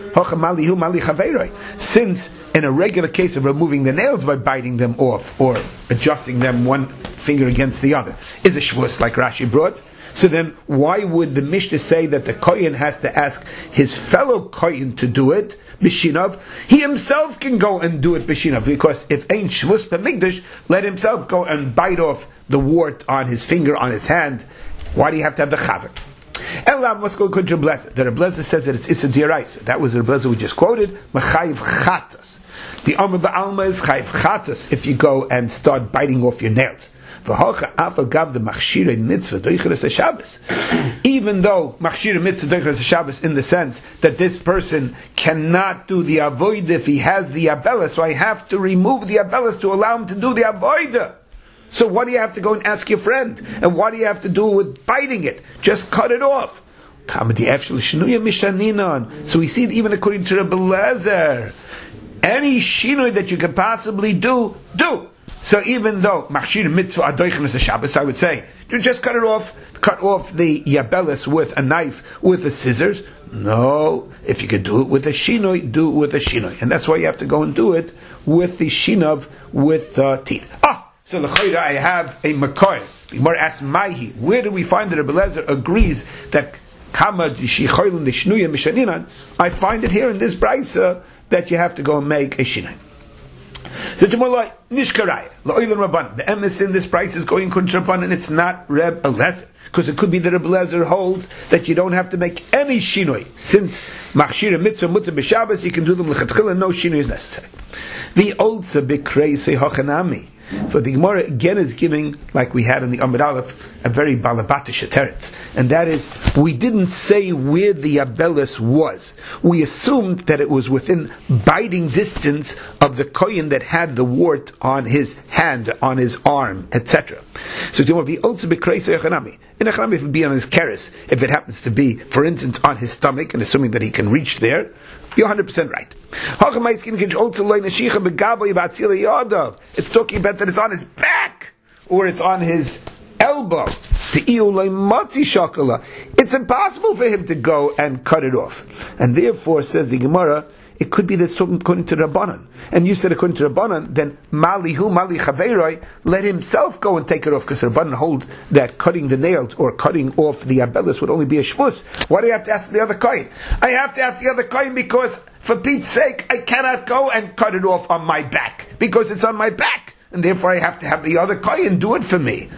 since in a regular case of removing the nails by biting them off or adjusting them one finger against the other is a shvuz like Rashi brought, so then why would the Mishnah say that the kohen has to ask his fellow kohen to do it? B'shinav, he himself can go and do it b'shinav, because if ain't shvus b'mikdash, let himself go and bite off the wart on his finger, on his hand. Why do you have to have the chaver? Elam must go to Reb Lezer. The Reb Lezer says that it's Issa D'Oraisa. That was the Reb Lezer we just quoted. Mechayev chatas. The Amar Ba'alma is chayev chatas if you go and start biting off your nails. Even though machshira mitzvah doicheres Shabbos in the sense that this person cannot do the avodah if he has the abela, so I have to remove the abelas to allow him to do the avodah. So what do you have to go and ask your friend? And what do you have to do with biting it? Just cut it off. So we see that even according to Rebbe Lezer, any shinui that you can possibly do. So even though machshir mitzvah adoichenes a Shabbos, I would say you just cut off the yabelis with a knife, with the scissors. No, if you could do it with a shinoi, do it with a shinoi, and that's why you have to go and do it with the shinav with teeth. So l'chayra I have a makor. The Gemara asks Maihi, where do we find that Rebbe Lezer agrees that kama shichoylin l'shnuya mishaninan? I find it here in this brisa that you have to go and make a shinoi. So it's more like nishkaraya la'oilin rabban. The emes in this price is going contra rabban, and it's not Reb Eliezer, because it could be that Reb Eliezer holds that you don't have to make any shinoi, since machshir mitzvah mutar b'Shabbos you can do them lechatchila, no shinoi is necessary. The oldsa b'kreisei hachanami. For the Gemara again is giving, like we had in the Amud Aleph, a very balabatish ateret, and that is, we didn't say where the abelis was. We assumed that it was within biting distance of the kohen that had the wart on his hand, on his arm, etc. So the Gemara be also b'kreisei hachanami. In hachanami, if it would be on his keres, if it happens to be, for instance, on his stomach, and assuming that he can reach there, you're 100% right. It's talking about that it's on his back or it's on his elbow. It's impossible for him to go and cut it off. And therefore, says the Gemara, it could be that's talking according to Rabbanan. And you said according to Rabbanan, then mali chaveiroi, let himself go and take it off, because Rabbanan hold that cutting the nails or cutting off the abelis would only be a shvus. Why do you have to ask the other kohen? I have to ask the other kohen because, for Pete's sake, I cannot go and cut it off on my back, because it's on my back, and therefore I have to have the other kohen do it for me.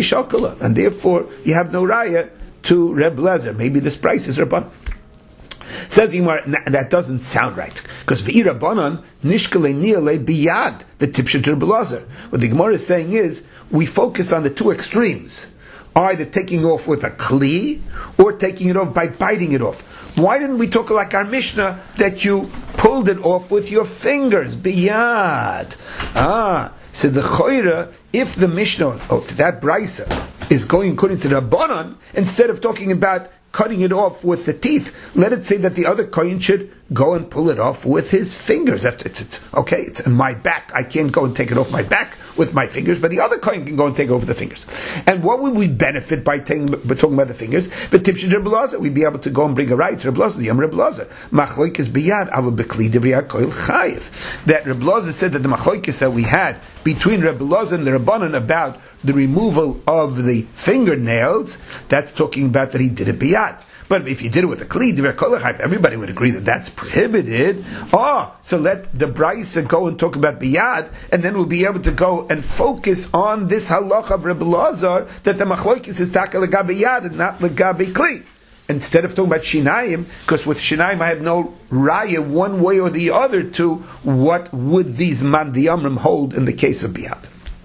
And therefore you have no raya to Reb Lezer. Maybe this price is Rabbanan. Says Yimar, that doesn't sound right. Because v'ira banan nishkale niale biyad the tipshet Rebelazar. What the Gemara is saying is, we focus on the two extremes. Either taking off with a kli, or taking it off by biting it off. Why didn't we talk like our Mishnah, that you pulled it off with your fingers? Biyad. So the Choira, if the Mishnah, that Brisa, is going according to the Rabbanan, instead of talking about cutting it off with the teeth, let it say that the other kohen should go and pull it off with his fingers. It's in my back. I can't go and take it off my back with my fingers, but the other kohen can go and take it over the fingers. And what would we benefit by talking about the fingers? But tipshit Rebelazar, we'd be able to go and bring a right to Rebelazar, the Yom Rebelazar. Machloikis biyad ava bekli devriyat koil chayiv. That Rebelazar said that the machloikis that we had between Rebelazar and the Rabbanan about the removal of the fingernails, that's talking about that he did it biyad. But if you did it with a kli, everybody would agree that that's prohibited. So let the Brisa go and talk about biyad, and then we'll be able to go and focus on this halacha of Rebelazar, that the machloikis is taka legabe yad and not legabe kli. Instead of talking about shinayim, because with shinayim I have no raya one way or the other to what would these mandiyamrim hold in the case of biyad.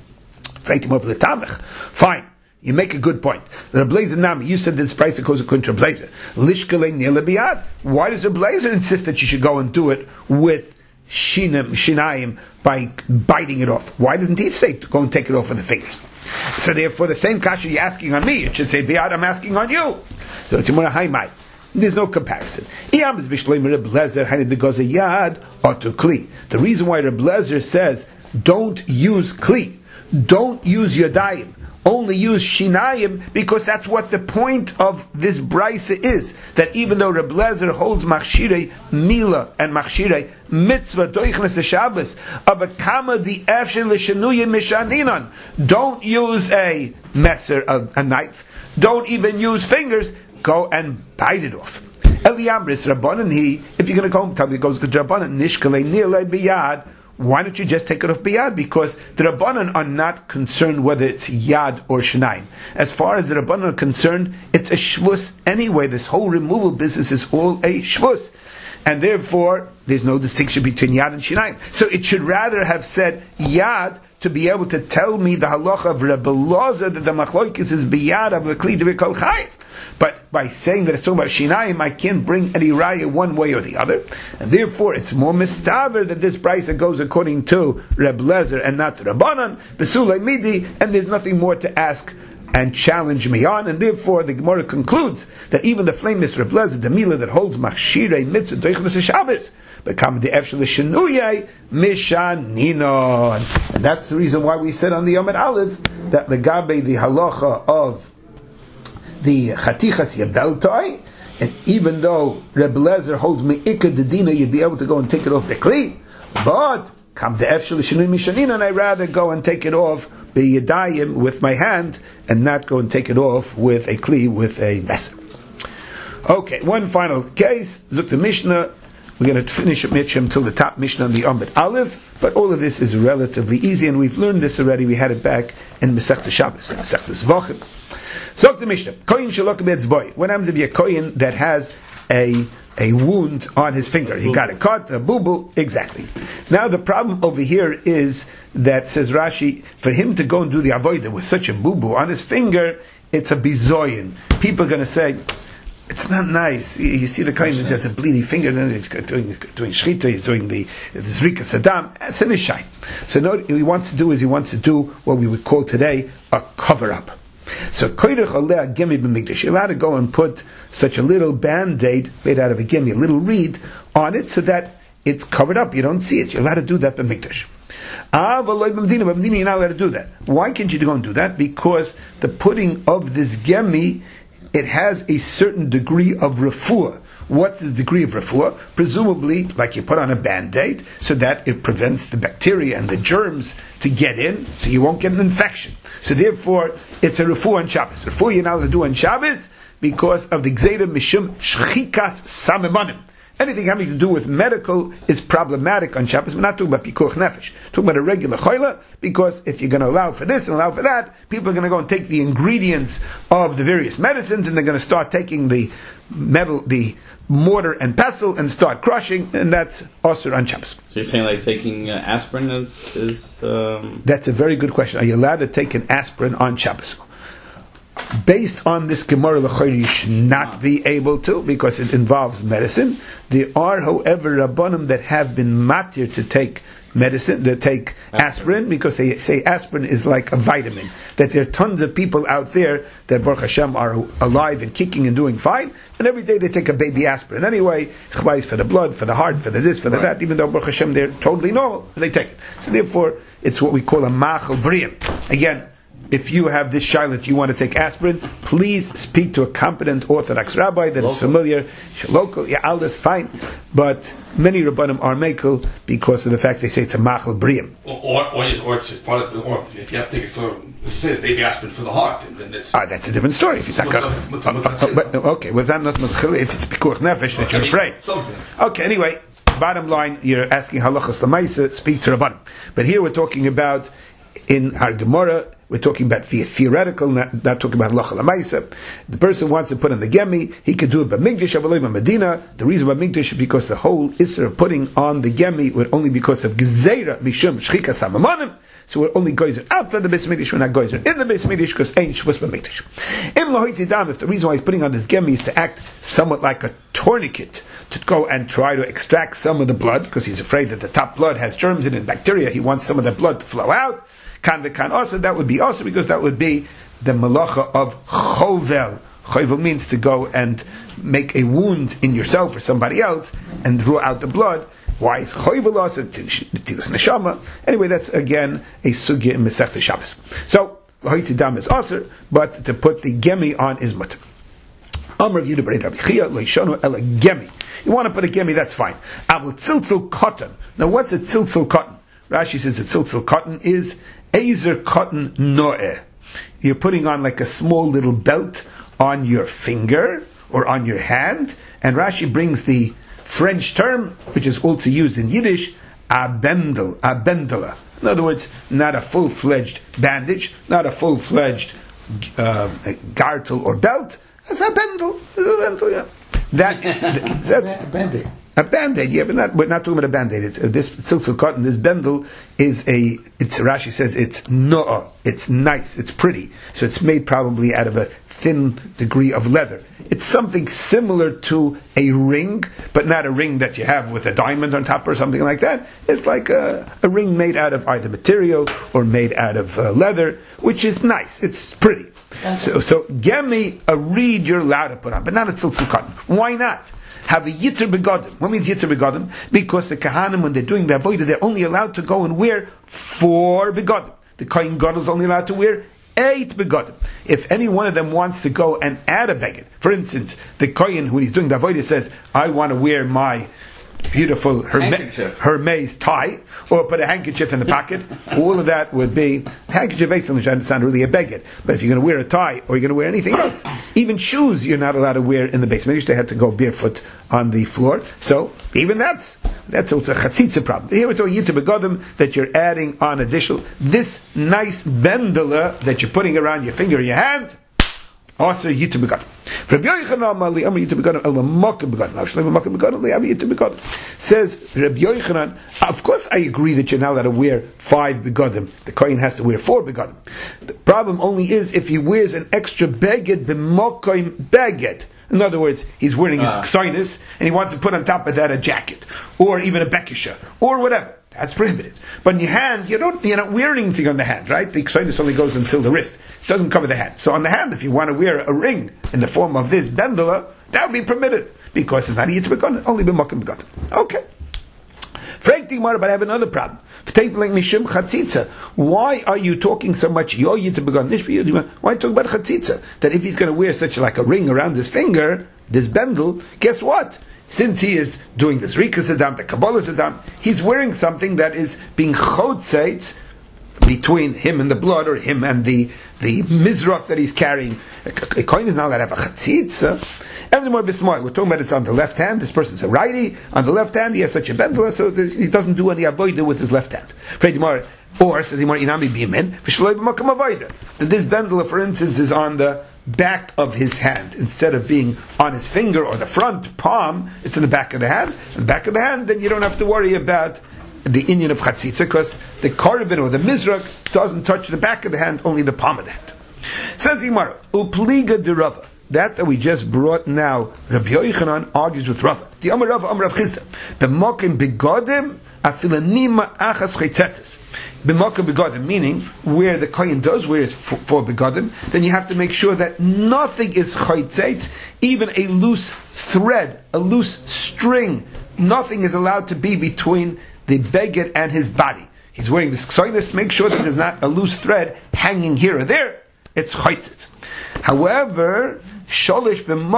Fine. You make a good point. Rebelazar Nami, you said this price goes according to Rebelazar. Lishkele nila biyad. Why does Rebelazar insist that you should go and do it with shinayim by biting it off? Why doesn't he say to go and take it off with the fingers? So therefore, the same kasha you're asking on me, it should say biyad, I'm asking on you. So there's no comparison. The reason why Rebelazar says don't use kli, don't use yadayim, only use shinayim, because that's what the point of this brisa is. That even though Rebelazar holds machshirei mila and machshirei mitzvah doichnes Shabbos, abakama the efshin l'shenuyim mishaninon. Don't use a messer, a knife. Don't even use fingers. Go and bite it off. Eliambris Rabbanan, if you're going to go and tell me it goes to Rabbanan, nishkalei nilei biyad. Why don't you just take it off biyad? Because the Rabbanan are not concerned whether it's yad or shnayim. As far as the Rabbanan are concerned, it's a shvus anyway. This whole removal business is all a shvus. And therefore, there's no distinction between yad and shnayim. So it should rather have said yad to be able to tell me the halacha of Rebelazar that the machloikis is biyad of v'kli d'v'kol chayiv. But by saying that it's talking about shinayim, I can't bring any raya one way or the other, and therefore it's more mistaver that this brisa goes according to Rebelazar and not to Rabbanan, Besulei midi, and there's nothing more to ask and challenge me on, and therefore the Gemara concludes that even the famous Rebelazar, the Mila that holds machshirei mitzvah doichnes Shabbos, become the efshel shenuyei mishaninon, and that's the reason why we said on the Yom Aleph that the gabe the halacha of the chatichas yabeltoi, and even though Rebelazar holds me'ikad the dina, you'd be able to go and take it off the kli, but come the efshel shenuyei mishaninon, I rather go and take it off b'yadayim with my hand and not go and take it off with a kli, with a messer. Okay, one final case. Look, the Mishnah. We're going to finish at Mishnah until the top Mishnah on the Amud Aleph, but all of this is relatively easy, and we've learned this already. We had it back in Masechta Shabbos, in Masechta Zvachim. So the Mishnah, Kohen shalok be'etzboi. What happens if you're a Kohen that has a wound on his finger? He got a cut, a boo-boo, exactly. Now the problem over here is that, says Rashi, for him to go and do the avodah with such a boo-boo on his finger, it's a bizoyin. People are going to say, it's not nice. You see the kind that has a bleeding finger, and he's doing shchita, he's doing the zrika sadam. It's an ishai. So what he wants to do what we would call today a cover-up. So koyrech oleh gimmi b'mikdash. You're allowed to go and put such a little band-aid made out of a gimmi, a little reed, on it so that it's covered up. You don't see it. You're allowed to do that b'mikdash. B'mdina, you're not allowed to do that. Why can't you go and do that? Because the putting of this gimmi, it has a certain degree of refuah. What's the degree of refuah? Presumably, like you put on a band-aid, so that it prevents the bacteria and the germs to get in, so you won't get an infection. So therefore, it's a refuah on Shabbos. Refuah you're not allowed to do on Shabbos because of the gzeira mishum shchikas samemanim. Anything having to do with medical is problematic on Shabbos. We're not talking about pikuach nefesh. We're talking about a regular chayla, because if you're going to allow for this and allow for that, people are going to go and take the ingredients of the various medicines, and they're going to start taking the mortar and pestle and start crushing, and that's osur on Shabbos. So you're saying like taking aspirin is That's a very good question. Are you allowed to take an aspirin on Shabbos? Based on this Gemara L'chayr, you should not be able to, because it involves medicine. There are, however, Rabbanim that have been matir to take medicine, to take aspirin, because they say aspirin is like a vitamin. That there are tons of people out there that Baruch Hashem are alive and kicking and doing fine, and every day they take a baby aspirin. Anyway, chvais for the blood, for the heart, for the this, for the that, even though Baruch Hashem they're totally normal, they take it. So therefore, it's what we call a machal briyim. Again, if you have this shayla, you want to take aspirin, please speak to a competent Orthodox rabbi that is familiar. Local, yeah, all that's fine. But many rabbanim are mekel because of the fact they say it's a machal briyim. Or it's part of, or if you have to take it for, you say maybe aspirin for the heart, and then it's that's a different story. If it's okay, with that not if it's pikuach nefesh that you're afraid. Okay, anyway, bottom line, you're asking halachas lemaisa, speak to rabbanim. But here we're talking about in our Gemara. We're talking about the theoretical, not talking about halacha l'maisa. The person wants to put on the gemi, he could do it by Migdash, Avolim, Medina. The reason by Migdash is because the whole Isser of putting on the gemi would only because of Gezeira, Mishum, Shchika, Samamonim. So we're only goyzer outside the Beis Mikdash, we're not goyzer in the Beis Mikdash because ain't Shavuos B'Mikdash. If the reason why he's putting on this gemi is to act somewhat like a tourniquet, to go and try to extract some of the blood, because he's afraid that the top blood has germs in it and bacteria, he wants some of the blood to flow out. That would be also because that would be the malacha of chovel. Chovel means to go and make a wound in yourself or somebody else and draw out the blood. Why is chovel also? Tilas neshama. Anyway, that's again a sugya in Masechta Shabbos. So ha'itzidam is aser, but to put the gemi on is mutter. Amr Yehuda B'rei Rabbi Chia leishonu ela gemi. You want to put a gemi, that's fine. Avul tziltzil cotton. Now, what's a tziltzil cotton? Rashi says a tziltzil cotton is Ezer cotton no'eh. You're putting on like a small little belt on your finger or on your hand, and Rashi brings the French term, which is also used in Yiddish, abendela. In other words, not a full-fledged bandage, not a full-fledged gartel or belt. It's a bendel, yeah. That's Band-Aid. A band-aid, yeah, but we're not talking about a band-aid. This tziltzil cotton, this bendel, Rashi says it's no'ah, it's nice, it's pretty. So it's made probably out of a thin degree of leather. It's something similar to a ring, but not a ring that you have with a diamond on top or something like that. It's like a ring made out of either material or made out of leather, which is nice, it's pretty. So gemi, a reed you're allowed to put on, but not a tziltzil cotton. Why not? Have a yitter begodim. What means yitter begodim? Because the kahanim, when they're doing the avodah, they're only allowed to go and wear 4 begodim. The kohen gadol is only allowed to wear 8 begodim. If any one of them wants to go and add a beged, for instance, the kohen, when he's doing the avodah, says, I want to wear my beautiful Hermes tie, or put a handkerchief in the pocket, all of that would be handkerchief. Basically, it's not really a beged. But if you're going to wear a tie or you're going to wear anything else, even shoes you're not allowed to wear in the basement. They had to go barefoot on the floor. So even that's a chatzitza problem. Here we're talking yitur begodim, that you're adding on additional this nice bendela that you're putting around your finger or your hand. Also yitur begodim. Rabbi Yochanan Amali Amar yitur begodim el makom begodim. Actually, makom begodim li'avi yitur begodim. Says Rabbi Yochanan, of course I agree that you're not allowed to wear 5 begodim. The kohen has to wear 4 begodim. The problem only is if he wears an extra beged b'makom beged. In other words, he's wearing his ksainis and he wants to put on top of that a jacket or even a bekisha or whatever. That's prohibited. But in your hand, you're not wearing anything on the hand, right? The ksainis only goes until the wrist. It doesn't cover the hand. So on the hand, if you want to wear a ring in the form of this bendela, that would be permitted because it's not a yitur begodim, only b'makom begodim. Okay. But I have another problem. Why are you talking so much? Why are you talking about chatzitza? That if he's going to wear such like a ring around his finger, this bendel, guess what? Since he is doing this Rika Saddam, the Kabbalah Saddam, he's wearing something that is being chotzeit between him and the blood, or him and the mizrach that he's carrying. A kohen is not allowed to have a chatzitza. Everything more bismoy. We're talking about it's on the left hand. This person's a righty. On the left hand, he has such a bendela, so he doesn't do any avodah with his left hand. Or says he more inami bimen v'shloi b'makam avodah. That this bendela, for instance, is on the back of his hand. Instead of being on his finger or the front palm, it's in the back of the hand. In the back of the hand, then you don't have to worry about the inyan of chatzitza, because the korban or the mizrak doesn't touch the back of the hand, only the palm of the hand. Says the Gemara, upliga de Rava. That we just brought now, Rabbi Yochanan argues with Rava. The Amar Rava, Amar Rav Chisda. B'mokim begodim, afilanima achas chaytzetzes. B'mokim begodim, meaning where the kohen does wear is for begodim, then you have to make sure that nothing is chaytzetz, even a loose thread, a loose string, nothing is allowed to be between the beged and his body. He's wearing this ksoinus, make sure that there's not a loose thread hanging here or there. It's chaytzit. However, shaloi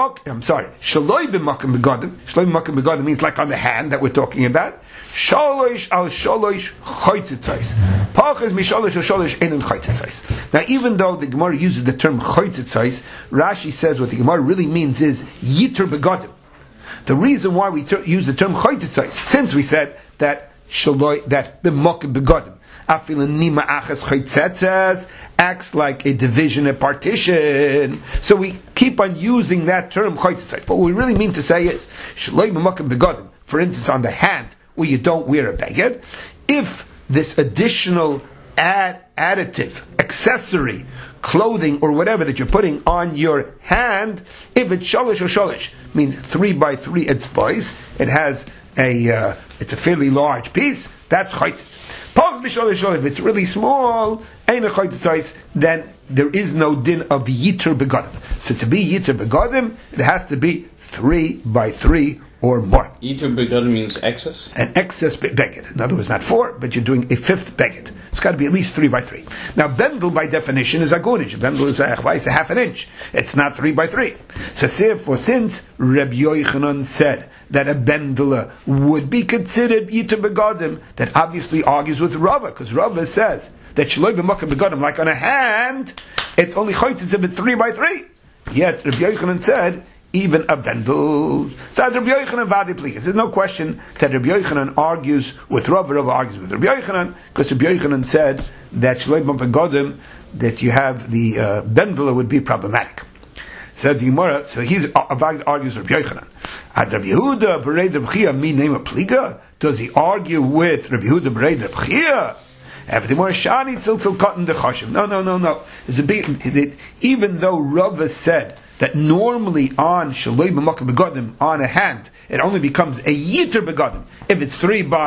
b'makom begodim. Shaloi b'makom begodim means like on the hand that we're talking about. Shalosh al shalosh chaytzitzais. Pachas mishalosh al shalosh einin chaytzitzais. Now, even though the Gemara uses the term chaytzitzais, Rashi says what the Gemara really means is yiter begodim. The reason why we use the term chaytzitzais, since we said that that b'makom begodim afilanima achas chaytzetzes acts like a division, a partition. So we keep on using that term chaytzetzes. But what we really mean to say is shaloi b'makom begodim. For instance, on the hand where you don't wear a beged, if this additional additive, accessory, clothing or whatever that you're putting on your hand, if it's shalish or shalish, means 3x3 etzbais, it has it's a fairly large piece, that's chaytzit. If it's really small, then there is no din of yiter begodim. So to be yiter begodim, it has to be 3x3 or more. Yiter begodim means excess? An excess beged. In other words, not 4, but you're doing a 5th beged. It's got to be at least 3x3. Now, bendel by definition is a gunish. Bendel is a half an inch. It's not 3x3. So therefore, since Rabbi Yochanan said that a bendela would be considered yiter begodim, that obviously argues with Rava, because Rava says that shaloi b'makom begodim, like on a hand, it's only chaytzitz if it's 3x3. Yet Rabbi Yochanan said even a bendel. So Rabbi Yochanan vadi pligas. There's no question that Rabbi Yochanan argues with Rava. Rava argues with Rabbi Yochanan, because Rabbi Yochanan said that shaloi b'makom begodim, that you have the bendela would be problematic. Said the Gemara, so he's argues with Rabbi Yochanan. Ad Rabbi Yehuda b'rei Rabbi Chia mi name a pliga? Does he argue with Rabbi Yehuda b'rei Rabbi Chia? Everything more shani tziltzil cotton dechashim. No. It's a big, even though Rava said that normally on shaloi b'makom begodim, on a hand, it only becomes a yiter begodim if it's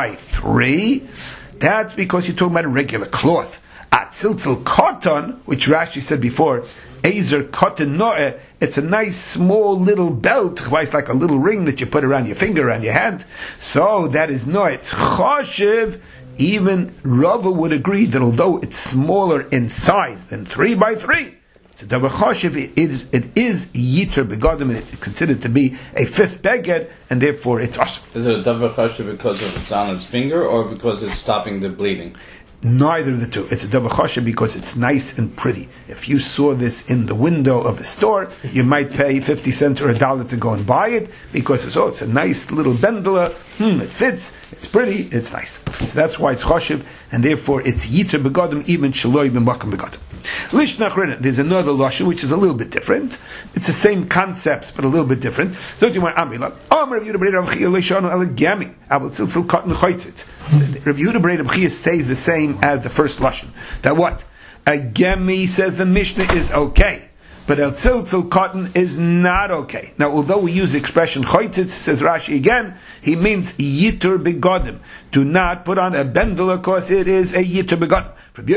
3x3. That's because you're talking about a regular cloth. At tziltzil cotton, which Rashi said before, Ezer cotton noe, it's a nice small little belt, it's like a little ring that you put around your finger, around your hand. So that is no, it's choshev. Even Rava would agree that although it's smaller in size than 3x3, it's a davar choshev. It is yiter begodim, and it's considered to be a 5th beged, and therefore it's awesome. Is it a davar choshev because it's on its finger, or because it's stopping the bleeding? Neither of the two. It's a davar choshev because it's nice and pretty. If you saw this in the window of a store, you might pay 50 cents or $1 to go and buy it, because it's a nice little bendela. It fits, it's pretty, it's nice. So that's why it's choshev, and therefore it's yiter begodim, even shaloi b'makom begodim. Lishna achrona, there's another lashon which is a little bit different. It's the same concepts, but a little bit different. So you want Amila? Rav Yehuda b'rei Rav Chia leishanu elegami abel tziltzil cotton chaytzit. Rav Yehuda b'rei Rav Chia stays the same as the first lashon. That what? A gemi, says the Mishnah, is okay, but el tziltzil cotton is not okay. Now, although we use the expression chaytzitz, says Rashi again, he means yiter begodim. Do not put on a bendel, because it is a yiter begodim.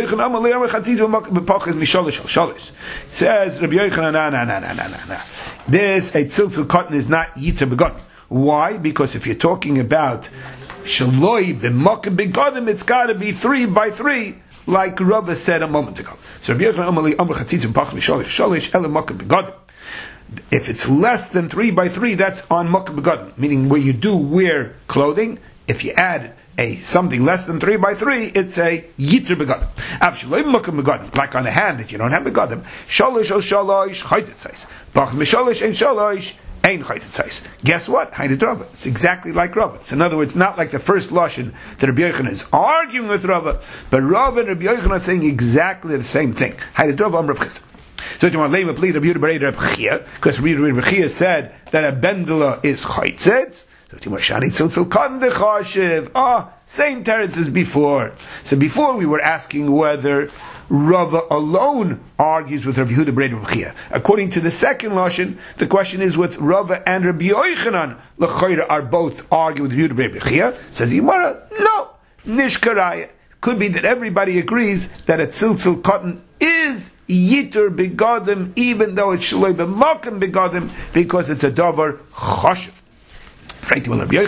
Says Rabbi Yochanan, no. This a tziltzil cotton is not yiter begodim. Why? Because if you're talking about shaloi b'makom begodim, it's got to be 3x3. Like Rava said a moment ago. So if it's less than 3x3, that's on makom begodim, meaning where you do wear clothing. If you add something less than 3x3, it's a yiter begodim. Like on a hand that you don't have begodim, shalosh or shalosh chaytetzais. Bach mishalosh and shalosh. Guess what? It's exactly like Rava. So in other words, not like the first lashon that Rabbi Yochanan is arguing with Rava, but Rava and Rabbi Yochanan are saying exactly the same thing. So you want lema plead Rabbi Yehuda Berei Rabbi Chia, because Rabbi Chia said that a bendela is chaytzet. So you want shani tziltzil kan dechashiv. Same teretz as before. So before we were asking whether Rava alone argues with Rabbi Yehuda Berei Rabbi Chia. According to the second lashon, the question is with Rava and Rabbi Yochanan. L'chayra are both arguing with Rabbi Yehuda Berei Rabbi Chia. Says Yimara, no, nishkaraya. Could be that everybody agrees that a tziltzil cotton is yitur begadim, even though it's shaloi b'makom begadim, because it's a davar chashiv. Right?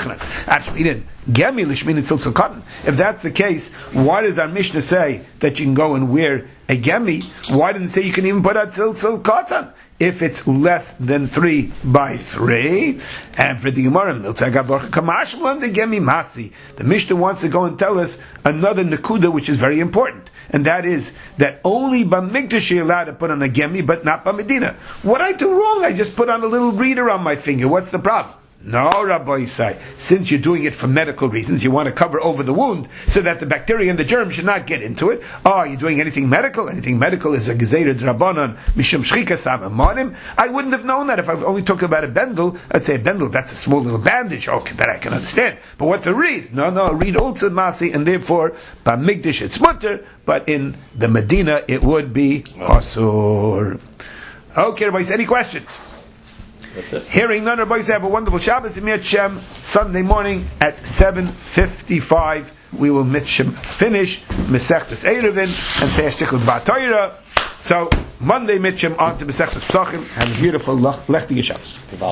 If that's the case, why does our Mishnah say that you can go and wear a gemi? Why didn't it say you can even put a tziltzil cotton if it's less than 3 by 3? And for the Gemara, the gemi masi, the Mishnah wants to go and tell us another nekuda which is very important, and that is that only Bamikdash you're allowed to put on a gemi, but not Bamedina. What I do wrong? I just put on a little reader on my finger. What's the problem? No, Rabbi Yisai, since you're doing it for medical reasons, you want to cover over the wound so that the bacteria and the germs should not get into it. Are you doing anything medical? Anything medical is a gezeira d'Rabbanan mishum shchika samamonim. I wouldn't have known that if I've only talked about a bendel. I'd say a bendel, that's a small little bandage. Okay, that I can understand. But what's a reed? No, a reed also masi, and therefore, by migdash it's mutter, but in the Medina it would be asur. Okay, everybody, any questions? That's it. Hearing none, Rabbi, have a wonderful Shabbos. Shem Sunday morning at 7:55. We will finish Mesechtes Erevin and say Hashtichel B'Torah. So Monday Mitchem on to Mesechtes Pesachim. Have a beautiful Lechtige Shabbos.